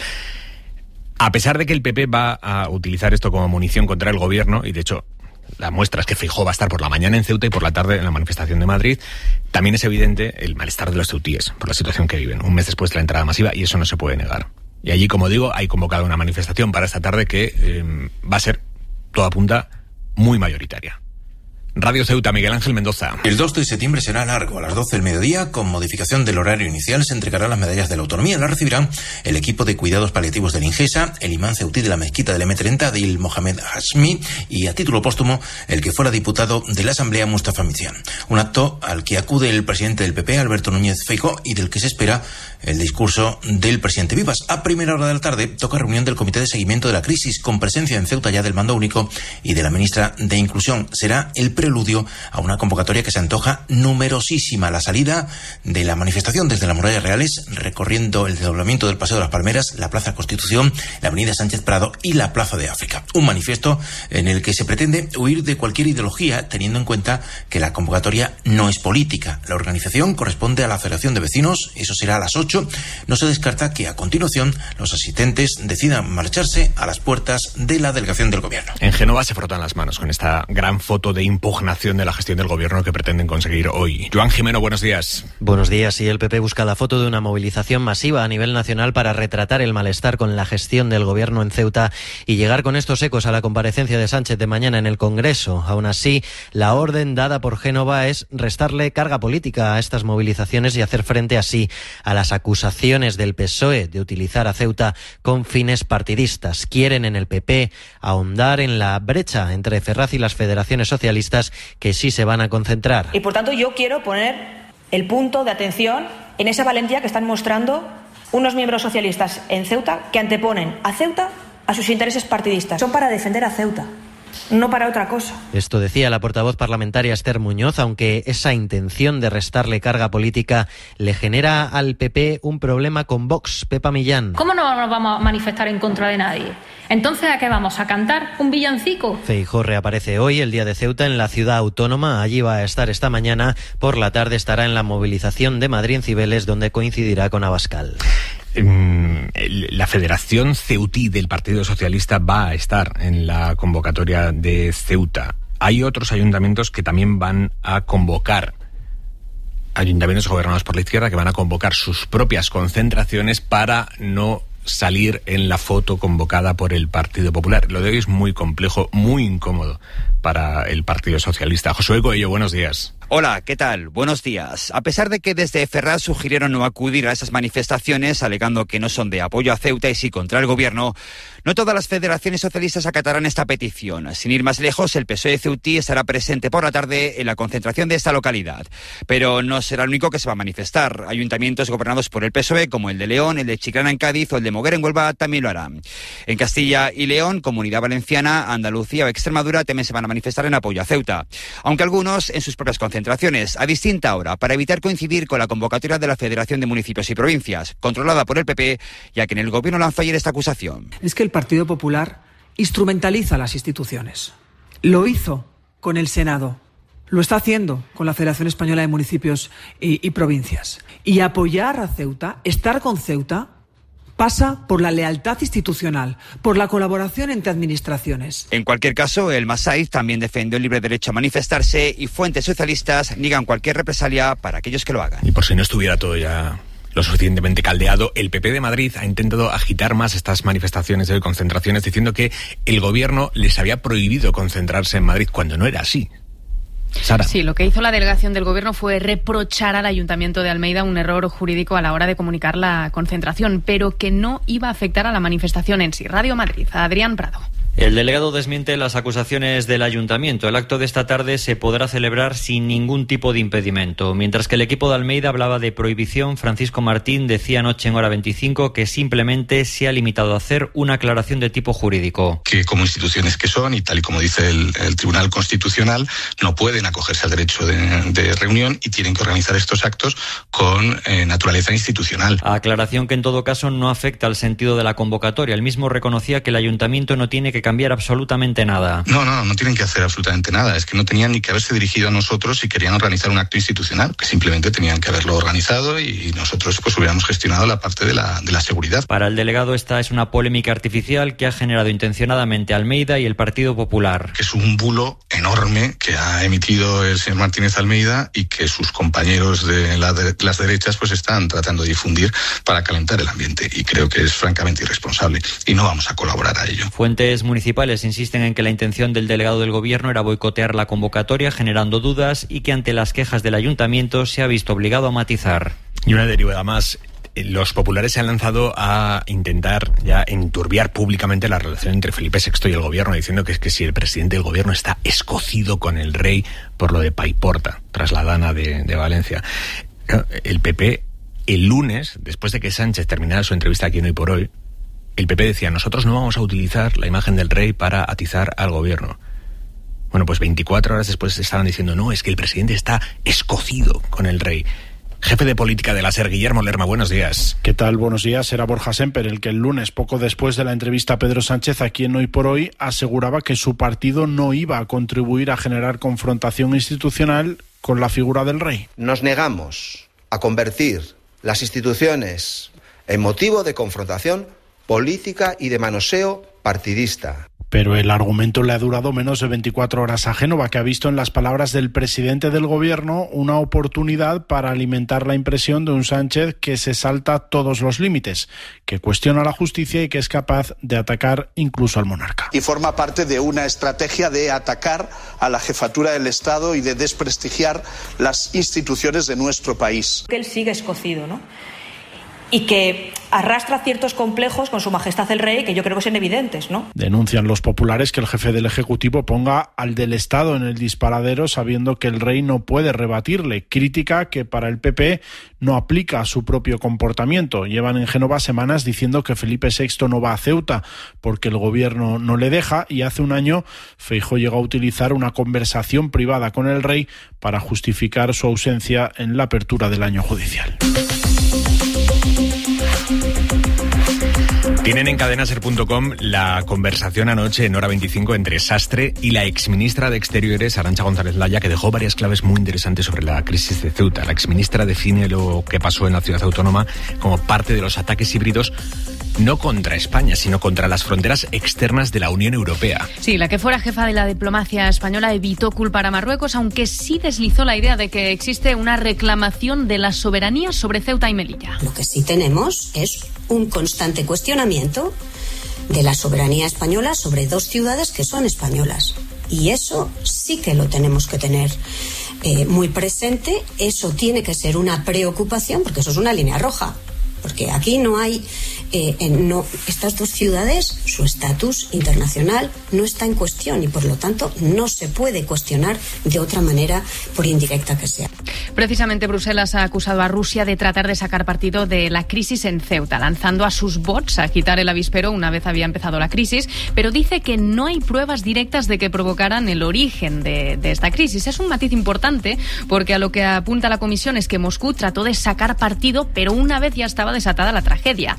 A pesar de que el P P va a utilizar esto como munición contra el gobierno, y de hecho la muestra es que Feijóo va a estar por la mañana en Ceuta y por la tarde en la manifestación de Madrid, también es evidente el malestar de los ceutíes por la situación que viven, un mes después de la entrada masiva, y eso no se puede negar. Y allí, como digo, hay convocada una manifestación para esta tarde que eh, va a ser, todo apunta, muy mayoritaria. Radio Ceuta, Miguel Ángel Mendoza. El dos de septiembre será largo. A las doce del mediodía, con modificación del horario inicial, se entregarán las medallas de la autonomía. Las recibirán el equipo de cuidados paliativos del Ingesa, el imán ceutí de la mezquita del eme treinta, Adil Mohamed Hashmi, y a título póstumo, el que fuera diputado de la Asamblea, Mustafa Mizian. Un acto al que acude el presidente del P P, Alberto Núñez Feijóo, y del que se espera el discurso del presidente Vivas. A primera hora de la tarde toca reunión del Comité de Seguimiento de la Crisis, con presencia en Ceuta ya del Mando Único y de la ministra de Inclusión. Será el preludio a una convocatoria que se antoja numerosísima. La salida de la manifestación desde las Murallas Reales, recorriendo el desdoblamiento del Paseo de las Palmeras, la Plaza Constitución, la Avenida Sánchez Prado y la Plaza de África. Un manifiesto en el que se pretende huir de cualquier ideología, teniendo en cuenta que la convocatoria no es política. La organización corresponde a la Federación de Vecinos, eso será a las ocho. No se descarta que a continuación los asistentes decidan marcharse a las puertas de la delegación del gobierno. En Génova se frotan las manos con esta gran foto de impugnación de la gestión del gobierno que pretenden conseguir hoy. Joan Jimeno, buenos días. Buenos días. Y el P P busca la foto de una movilización masiva a nivel nacional para retratar el malestar con la gestión del gobierno en Ceuta y llegar con estos ecos a la comparecencia de Sánchez de mañana en el Congreso. Aún así, la orden dada por Génova es restarle carga política a estas movilizaciones y hacer frente así a las acusaciones del P S O E de utilizar a Ceuta con fines partidistas. Quieren en el P P ahondar en la brecha entre Ferraz y las federaciones socialistas, que sí se van a concentrar. Y por tanto yo quiero poner el punto de atención en esa valentía que están mostrando unos miembros socialistas en Ceuta que anteponen a Ceuta a sus intereses partidistas. Son para defender a Ceuta, no para otra cosa. Esto decía la portavoz parlamentaria Esther Muñoz, aunque esa intención de restarle carga política le genera al P P un problema con Vox. Pepa Millán. ¿Cómo no nos vamos a manifestar en contra de nadie? Entonces, ¿a qué vamos? ¿A cantar un villancico? Feijóo reaparece hoy, el día de Ceuta, en la ciudad autónoma. Allí va a estar esta mañana. Por la tarde estará en la movilización de Madrid en Cibeles, donde coincidirá con Abascal. La Federación Ceutí del Partido Socialista va a estar en la convocatoria de Ceuta. Hay otros ayuntamientos que también van a convocar, ayuntamientos gobernados por la izquierda, que van a convocar sus propias concentraciones para no salir en la foto convocada por el Partido Popular. Lo de hoy es muy complejo, muy incómodo para el Partido Socialista. Josué Coello, buenos días. Hola, ¿qué tal? Buenos días. A pesar de que desde Ferraz sugirieron no acudir a esas manifestaciones, alegando que no son de apoyo a Ceuta y sí contra el gobierno, no todas las federaciones socialistas acatarán esta petición. Sin ir más lejos, el P S O E ceutí estará presente por la tarde en la concentración de esta localidad. Pero no será el único que se va a manifestar. Ayuntamientos gobernados por el P S O E, como el de León, el de Chiclana en Cádiz o el de Moguer en Huelva, también lo harán. En Castilla y León, Comunidad Valenciana, Andalucía o Extremadura también se van a manifestar en apoyo a Ceuta. Aunque algunos en sus propias concentraciones, a distinta hora, para evitar coincidir con la convocatoria de la Federación de Municipios y Provincias, controlada por el P P, ya que en el gobierno lanzó ayer esta acusación. Es que el Partido Popular instrumentaliza las instituciones. Lo hizo con el Senado, lo está haciendo con la Federación Española de Municipios y, y Provincias. Y apoyar a Ceuta, estar con Ceuta, Pasa por la lealtad institucional, por la colaboración entre administraciones. En cualquier caso, el Masaiz también defendió el libre derecho a manifestarse y fuentes socialistas niegan cualquier represalia para aquellos que lo hagan. Y por si no estuviera todo ya lo suficientemente caldeado, el P P de Madrid ha intentado agitar más estas manifestaciones de concentraciones diciendo que el gobierno les había prohibido concentrarse en Madrid cuando no era así. Sara. Sí, lo que hizo la delegación del Gobierno fue reprochar al Ayuntamiento de Almeida un error jurídico a la hora de comunicar la concentración, pero que no iba a afectar a la manifestación en sí. Radio Madrid, Adrián Prado. El delegado desmiente las acusaciones del ayuntamiento. El acto de esta tarde se podrá celebrar sin ningún tipo de impedimento. Mientras que el equipo de Almeida hablaba de prohibición, Francisco Martín decía anoche en Hora veinticinco que simplemente se ha limitado a hacer una aclaración de tipo jurídico. Que como instituciones que son, y tal y como dice el, el Tribunal Constitucional, no pueden acogerse al derecho de, de reunión y tienen que organizar estos actos con eh, naturaleza institucional. Aclaración que en todo caso no afecta al sentido de la convocatoria. El mismo reconocía que el ayuntamiento no tiene que cambiar absolutamente nada. No, no, no tienen que hacer absolutamente nada. Es que no tenían ni que haberse dirigido a nosotros si querían organizar un acto institucional, que simplemente tenían que haberlo organizado y nosotros pues hubiéramos gestionado la parte de la, de la seguridad. Para el delegado esta es una polémica artificial que ha generado intencionadamente Almeida y el Partido Popular. Que es un bulo enorme que ha emitido el señor Martínez Almeida y que sus compañeros de, la, de las derechas pues están tratando de difundir para calentar el ambiente, y creo que es francamente irresponsable y no vamos a colaborar a ello. Fuentes municipales insisten en que la intención del delegado del Gobierno era boicotear la convocatoria, generando dudas, y que ante las quejas del ayuntamiento se ha visto obligado a matizar. Y una derivada más. Los populares se han lanzado a intentar ya enturbiar públicamente la relación entre Felipe sexto y el gobierno, diciendo que es que si el presidente del gobierno está escocido con el rey por lo de Paiporta, tras la dana de, de Valencia. El P P, el lunes, después de que Sánchez terminara su entrevista aquí en Hoy por Hoy, el P P decía: nosotros no vamos a utilizar la imagen del rey para atizar al gobierno. Bueno, pues veinticuatro horas después estaban diciendo: no, es que el presidente está escocido con el rey. Jefe de política de la SER, Guillermo Lerma, buenos días. ¿Qué tal? Buenos días. Era Borja Semper el que el lunes, poco después de la entrevista a Pedro Sánchez aquí en Hoy por Hoy, aseguraba que su partido no iba a contribuir a generar confrontación institucional con la figura del rey. Nos negamos a convertir las instituciones en motivo de confrontación política y de manoseo partidista. Pero el argumento le ha durado menos de veinticuatro horas a Génova, que ha visto en las palabras del presidente del gobierno una oportunidad para alimentar la impresión de un Sánchez que se salta todos los límites, que cuestiona la justicia y que es capaz de atacar incluso al monarca. Y forma parte de una estrategia de atacar a la jefatura del Estado y de desprestigiar las instituciones de nuestro país. Que él sigue escocido, ¿no? Y que arrastra ciertos complejos con su majestad el rey, que yo creo que son evidentes, ¿no? Denuncian los populares que el jefe del Ejecutivo ponga al del Estado en el disparadero sabiendo que el rey no puede rebatirle. Crítica que para el P P no aplica a su propio comportamiento. Llevan en Génova semanas diciendo que Felipe sexto no va a Ceuta porque el gobierno no le deja, y hace un año Feijóo llegó a utilizar una conversación privada con el rey para justificar su ausencia en la apertura del año judicial. Tienen en cadena ser punto com la conversación anoche en Hora veinticinco entre Sastre y la exministra de Exteriores, Arantxa González Laya, que dejó varias claves muy interesantes sobre la crisis de Ceuta. La exministra define lo que pasó en la ciudad autónoma como parte de los ataques híbridos, no contra España, sino contra las fronteras externas de la Unión Europea. Sí, la que fuera jefa de la diplomacia española evitó culpar a Marruecos, aunque sí deslizó la idea de que existe una reclamación de la soberanía sobre Ceuta y Melilla. Lo que sí tenemos es un constante cuestionamiento de la soberanía española sobre dos ciudades que son españolas. Y eso sí que lo tenemos que tener eh, muy presente. Eso tiene que ser una preocupación, porque eso es una línea roja. Porque aquí no hay, eh, no, estas dos ciudades, su estatus internacional no está en cuestión y por lo tanto no se puede cuestionar de otra manera, por indirecta que sea. Precisamente Bruselas ha acusado a Rusia de tratar de sacar partido de la crisis en Ceuta, lanzando a sus bots a quitar el avispero una vez había empezado la crisis, pero dice que no hay pruebas directas de que provocaran el origen de, de esta crisis. Es un matiz importante porque a lo que apunta la Comisión es que Moscú trató de sacar partido, pero una vez ya estaba desatada la tragedia. Tampoco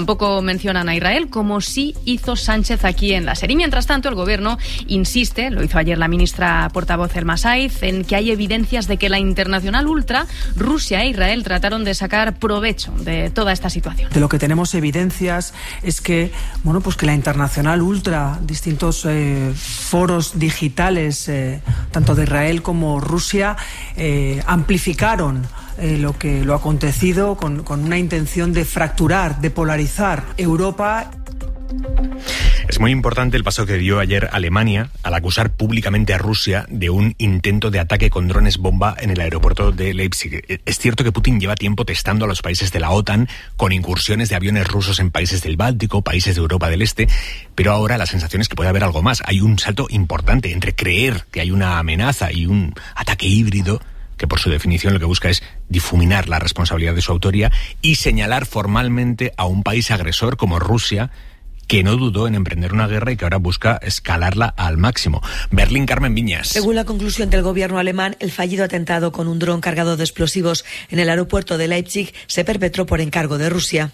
Tampoco mencionan a Israel, como sí hizo Sánchez aquí en la SER. Y mientras tanto, el Gobierno insiste, lo hizo ayer la ministra portavoz Elma Saiz, en que hay evidencias de que la Internacional Ultra, Rusia e Israel trataron de sacar provecho de toda esta situación. De lo que tenemos evidencias es que, bueno, pues que la Internacional Ultra, distintos eh, foros digitales, eh, tanto de Israel como Rusia, eh, amplificaron Eh, lo que lo acontecido con, con una intención de fracturar, de polarizar Europa. Es muy importante el paso que dio ayer Alemania al acusar públicamente a Rusia de un intento de ataque con drones bomba en el aeropuerto de Leipzig. Es cierto que Putin lleva tiempo testando a los países de la OTAN con incursiones de aviones rusos en países del Báltico, países de Europa del Este, pero ahora la sensación es que puede haber algo más. Hay un salto importante entre creer que hay una amenaza y un ataque híbrido, que por su definición lo que busca es difuminar la responsabilidad de su autoría, y señalar formalmente a un país agresor como Rusia, que no dudó en emprender una guerra y que ahora busca escalarla al máximo. Berlín, Carmen Viñas. Según la conclusión del gobierno alemán, el fallido atentado con un dron cargado de explosivos en el aeropuerto de Leipzig se perpetró por encargo de Rusia.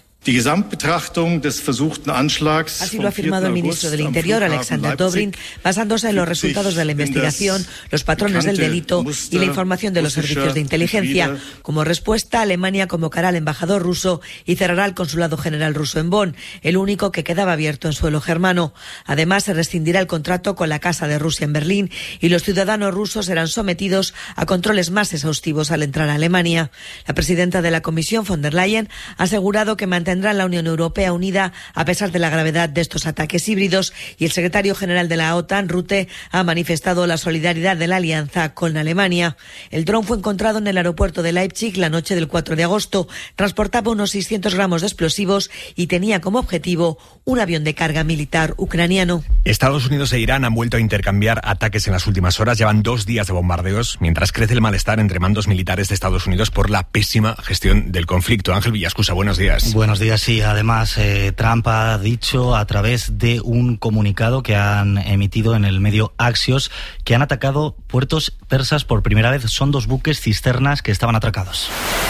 Así lo ha afirmado el ministro del Interior, Alexander Dobrindt, basándose en los resultados de la investigación, los patrones del delito y la información de los servicios de inteligencia. Como respuesta, Alemania convocará al embajador ruso y cerrará el consulado general ruso en Bonn, el único que quedaba abierto en suelo germano. Además, se rescindirá el contrato con la Casa de Rusia en Berlín y los ciudadanos rusos serán sometidos a controles más exhaustivos al entrar a Alemania. La presidenta de la Comisión, von der Leyen, ha asegurado que mantendrá Tendrá la Unión Europea unida a pesar de la gravedad de estos ataques híbridos, y el secretario general de la OTAN, Rutte, ha manifestado la solidaridad de la alianza con Alemania. El dron fue encontrado en el aeropuerto de Leipzig la noche del cuatro de agosto. Transportaba unos seiscientos gramos de explosivos y tenía como objetivo un avión de carga militar ucraniano. Estados Unidos e Irán han vuelto a intercambiar ataques en las últimas horas. Llevan dos días de bombardeos, mientras crece el malestar entre mandos militares de Estados Unidos por la pésima gestión del conflicto. Ángel Villascusa, buenos días. Buenos días, sí. Además, eh, Trump ha dicho a través de un comunicado que han emitido en el medio Axios que han atacado puertos persas por primera vez. Son dos buques cisternas que estaban atracados.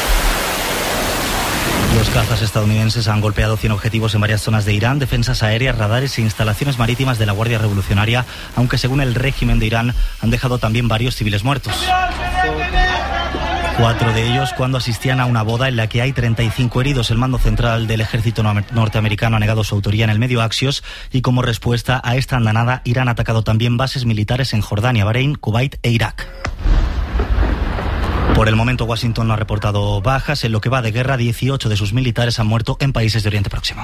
Los cazas estadounidenses han golpeado cien objetivos en varias zonas de Irán, defensas aéreas, radares e instalaciones marítimas de la Guardia Revolucionaria, aunque según el régimen de Irán han dejado también varios civiles muertos. Cuatro de ellos cuando asistían a una boda en la que hay treinta y cinco heridos. El mando central del ejército norteamericano ha negado su autoría en el medio Axios, y como respuesta a esta andanada, Irán ha atacado también bases militares en Jordania, Bahrein, Kuwait e Irak. Por el momento, Washington no ha reportado bajas. En lo que va de guerra, dieciocho de sus militares han muerto en países de Oriente Próximo.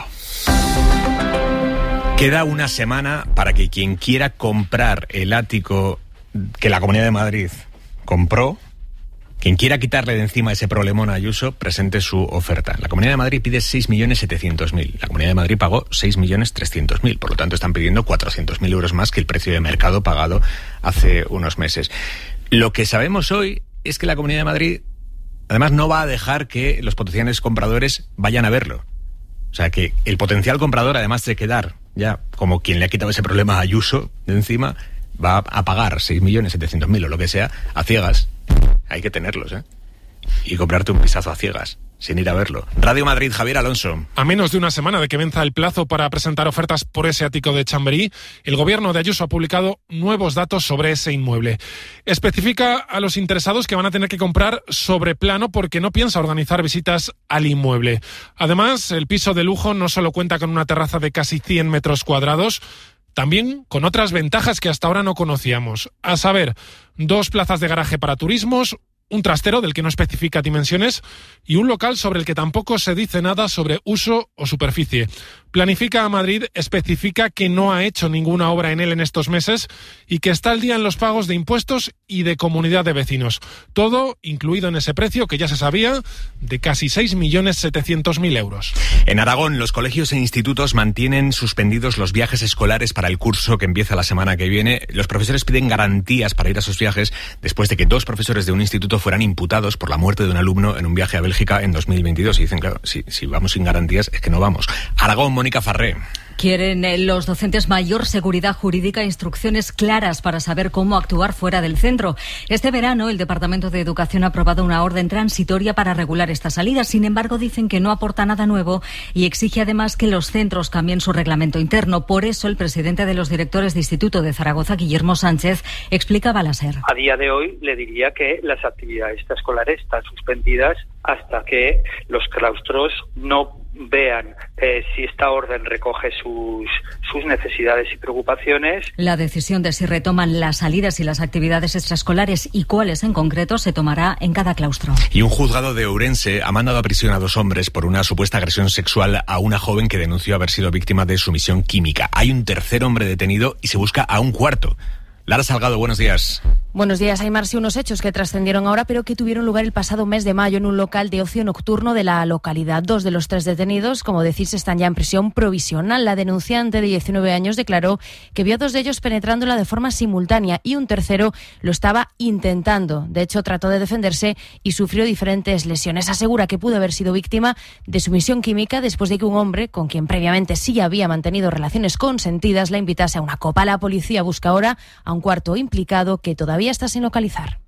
Queda una semana para que quien quiera comprar el ático que la Comunidad de Madrid compró, quien quiera quitarle de encima ese problemón a Ayuso, presente su oferta. La Comunidad de Madrid pide seis millones setecientos mil. La Comunidad de Madrid pagó seis millones trescientos mil. Por lo tanto, están pidiendo cuatrocientos mil euros más que el precio de mercado pagado hace unos meses. Lo que sabemos hoy es que la Comunidad de Madrid, además, no va a dejar que los potenciales compradores vayan a verlo. O sea, que el potencial comprador, además de quedar ya como quien le ha quitado ese problema a Ayuso de encima, va a pagar seis millones setecientos mil o lo que sea a ciegas. Hay que tenerlos, ¿eh? Y comprarte un pisazo a ciegas, sin ir a verlo. Radio Madrid, Javier Alonso. A menos de una semana de que venza el plazo para presentar ofertas por ese ático de Chamberí, el gobierno de Ayuso ha publicado nuevos datos sobre ese inmueble. Especifica a los interesados que van a tener que comprar sobre plano porque no piensa organizar visitas al inmueble. Además, el piso de lujo no solo cuenta con una terraza de casi cien metros cuadrados, también con otras ventajas que hasta ahora no conocíamos. A saber, dos plazas de garaje para turismos, un trastero del que no especifica dimensiones y un local sobre el que tampoco se dice nada sobre uso o superficie. Planifica a Madrid especifica que no ha hecho ninguna obra en él en estos meses y que está al día en los pagos de impuestos y de comunidad de vecinos. Todo incluido en ese precio que ya se sabía de casi seis millones setecientos mil euros. En Aragón, los colegios e institutos mantienen suspendidos los viajes escolares para el curso que empieza la semana que viene. Los profesores piden garantías para ir a sus viajes después de que dos profesores de un instituto fueran imputados por la muerte de un alumno en un viaje a Bélgica en dos mil veintidós. Y dicen, claro, si, si vamos sin garantías es que no vamos. Aragón, Mónica Farré. Quieren eh, los docentes mayor seguridad jurídica e instrucciones claras para saber cómo actuar fuera del centro. Este verano, el Departamento de Educación ha aprobado una orden transitoria para regular estas salidas. Sin embargo, dicen que no aporta nada nuevo y exige además que los centros cambien su reglamento interno. Por eso, el presidente de los directores de Instituto de Zaragoza, Guillermo Sánchez, explicaba a la SER. A día de hoy le diría que las actividades extraescolares están suspendidas hasta que los claustros no vean eh, si esta orden recoge sus, sus necesidades y preocupaciones. La decisión de si retoman las salidas y las actividades extraescolares y cuáles en concreto se tomará en cada claustro. Y un juzgado de Ourense ha mandado a prisión a dos hombres por una supuesta agresión sexual a una joven que denunció haber sido víctima de sumisión química. Hay un tercer hombre detenido y se busca a un cuarto. Lara Salgado, buenos días. Buenos días, Aymar. Sí, unos hechos que trascendieron ahora, pero que tuvieron lugar el pasado mes de mayo en un local de ocio nocturno de la localidad. Dos de los tres detenidos, como decís, están ya en prisión provisional. La denunciante de diecinueve años declaró que vio a dos de ellos penetrándola de forma simultánea y un tercero lo estaba intentando. De hecho, trató de defenderse y sufrió diferentes lesiones. Asegura que pudo haber sido víctima de sumisión química después de que un hombre, con quien previamente sí había mantenido relaciones consentidas, la invitase a una copa. La policía busca ahora a un cuarto implicado que todavía está sin localizar.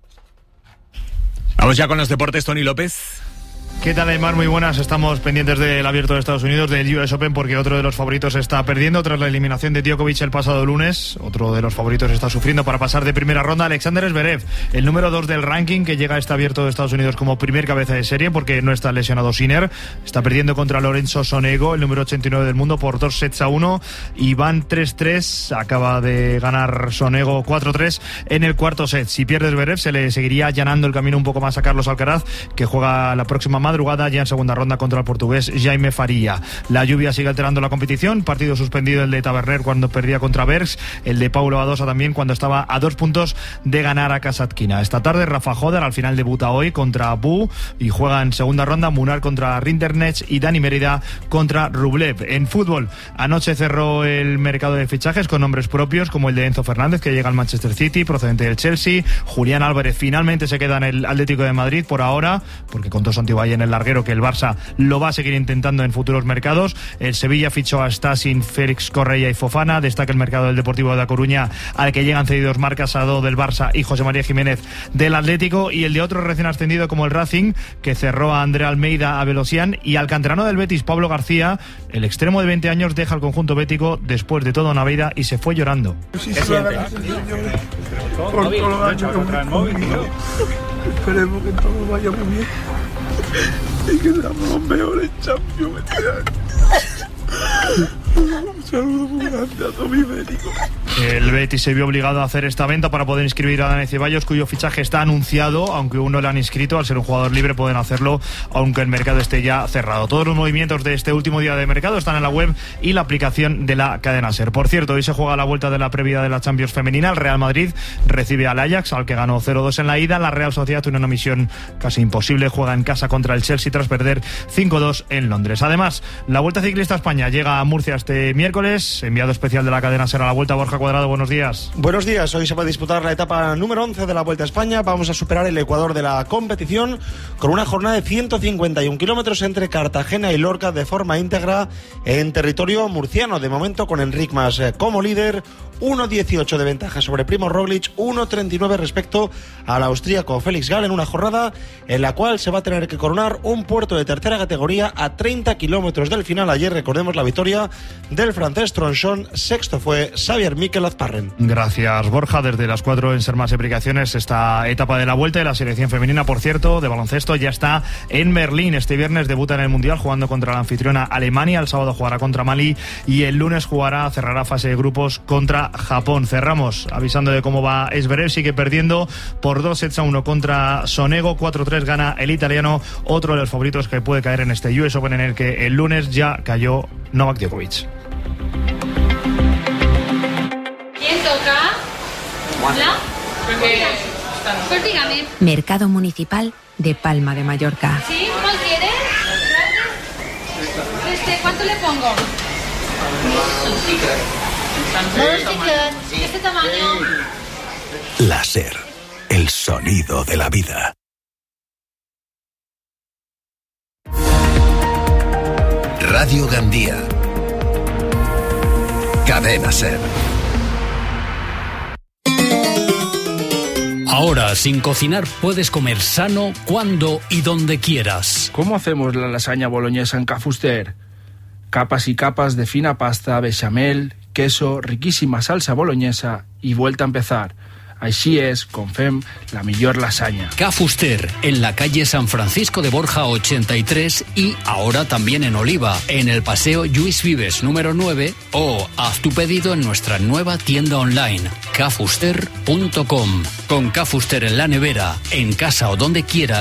Vamos ya con los deportes, Tony López. ¿Qué tal, Aymar? Muy buenas. Estamos pendientes del Abierto de Estados Unidos, del U S Open, porque otro de los favoritos está perdiendo tras la eliminación de Djokovic el pasado lunes. Otro de los favoritos está sufriendo para pasar de primera ronda. Alexander Zverev, el número dos del ranking, que llega a este Abierto de Estados Unidos como primer cabeza de serie porque no está lesionado Sinner. Está perdiendo contra Lorenzo Sonego, el número ochenta y nueve del mundo, por dos sets a uno. Y van tres tres. Acaba de ganar Sonego cuatro tres en el cuarto set. Si pierde Zverev, se le seguiría allanando el camino un poco más a Carlos Alcaraz, que juega la próxima madrugada ya en segunda ronda contra el portugués Jaime Faria. La lluvia sigue alterando la competición. Partido suspendido el de Taverner cuando perdía contra Bergs, el de Paulo Badosa también cuando estaba a dos puntos de ganar a Kasatkina. Esta tarde Rafa Joder al final debuta hoy contra Bu y juega en segunda ronda Munar contra Rinderknecht y Dani Mérida contra Rublev. En fútbol, anoche cerró el mercado de fichajes con nombres propios como el de Enzo Fernández, que llega al Manchester City procedente del Chelsea. Julián Álvarez finalmente se queda en el Atlético de Madrid por ahora, porque contó Santibay en el larguero que el Barça lo va a seguir intentando en futuros mercados. El Sevilla fichó a Stasin, Félix Correia y Fofana. Destaca el mercado del Deportivo de La Coruña, al que llegan cedidos Marc Casado del Barça y José María Jiménez del Atlético, y el de otro recién ascendido como el Racing, que cerró a André Almeida, a Velosian, y al canterano del Betis, Pablo García. El extremo de veinte años deja el conjunto bético después de toda una vida y se fue llorando. ¿Qué siente? Esperemos que todo vaya muy bien y que seamos los mejores champions este año. Un saludo muy grande a todo mi médico. El Betis se vio obligado a hacer esta venta para poder inscribir a Dani Ceballos, cuyo fichaje está anunciado, aunque aún no le han inscrito. Al ser un jugador libre pueden hacerlo aunque el mercado esté ya cerrado. Todos los movimientos de este último día de mercado están en la web y la aplicación de la cadena SER. Por cierto, hoy se juega la vuelta de la previa de la Champions femenina. El Real Madrid recibe al Ajax, al que ganó cero dos en la ida. La Real Sociedad tiene una misión casi imposible, juega en casa contra el Chelsea tras perder cinco dos en Londres. Además, la Vuelta Ciclista a España llega a Murcia este miércoles. Enviado especial de la cadena SER a la Vuelta, Borja Cuadrado, buenos días. Buenos días, hoy se va a disputar la etapa número once de la Vuelta a España. Vamos a superar el ecuador de la competición con una jornada de ciento cincuenta y un kilómetros entre Cartagena y Lorca de forma íntegra en territorio murciano. De momento con Enric Mas como líder, uno dieciocho de ventaja sobre Primo Roglic, uno treinta y nueve respecto al austríaco Félix Gall, en una jornada en la cual se va a tener que coronar un puerto de tercera categoría a treinta kilómetros del final. Ayer recordemos la victoria del francés Tronchon, sexto fue Xavier Miquel Azparren. Gracias, Borja. Desde las cuatro en Ser Más Aplicaciones, esta etapa de la Vuelta. Y la selección femenina, por cierto, de baloncesto ya está en Berlín. Este viernes debuta en el Mundial jugando contra la anfitriona Alemania. El sábado jugará contra Mali y el lunes jugará, cerrará fase de grupos contra Japón. Cerramos avisando de cómo va Zverev. Sigue perdiendo por dos sets a uno contra Sonego. cuatro tres gana el italiano, otro de los favoritos que puede caer en este U S Open, en el que el lunes ya cayó Novak Djokovic. ¿Quién toca? ¿Hola? Pues dígame. Mercado Municipal de Palma de Mallorca. ¿Sí? ¿Cuál quieres? Este, ¿cuánto le pongo? ¿Este tamaño? La SER, el sonido de la vida. Radio Gandía. Cadena SER. Ahora, sin cocinar, puedes comer sano cuando y donde quieras. ¿Cómo hacemos la lasaña boloñesa en Ca Fuster? Capas y capas de fina pasta, bechamel, queso, riquísima salsa boloñesa y vuelta a empezar. Així és, com fem la millor lasaña. Ca Fuster, en la calle San Francisco de Borja ochenta y tres y ahora también en Oliva, en el Paseo Lluís Vives número nueve, o haz tu pedido en nuestra nueva tienda online, ca fuster punto com. Con Ca Fuster en la nevera, en casa o donde quieras.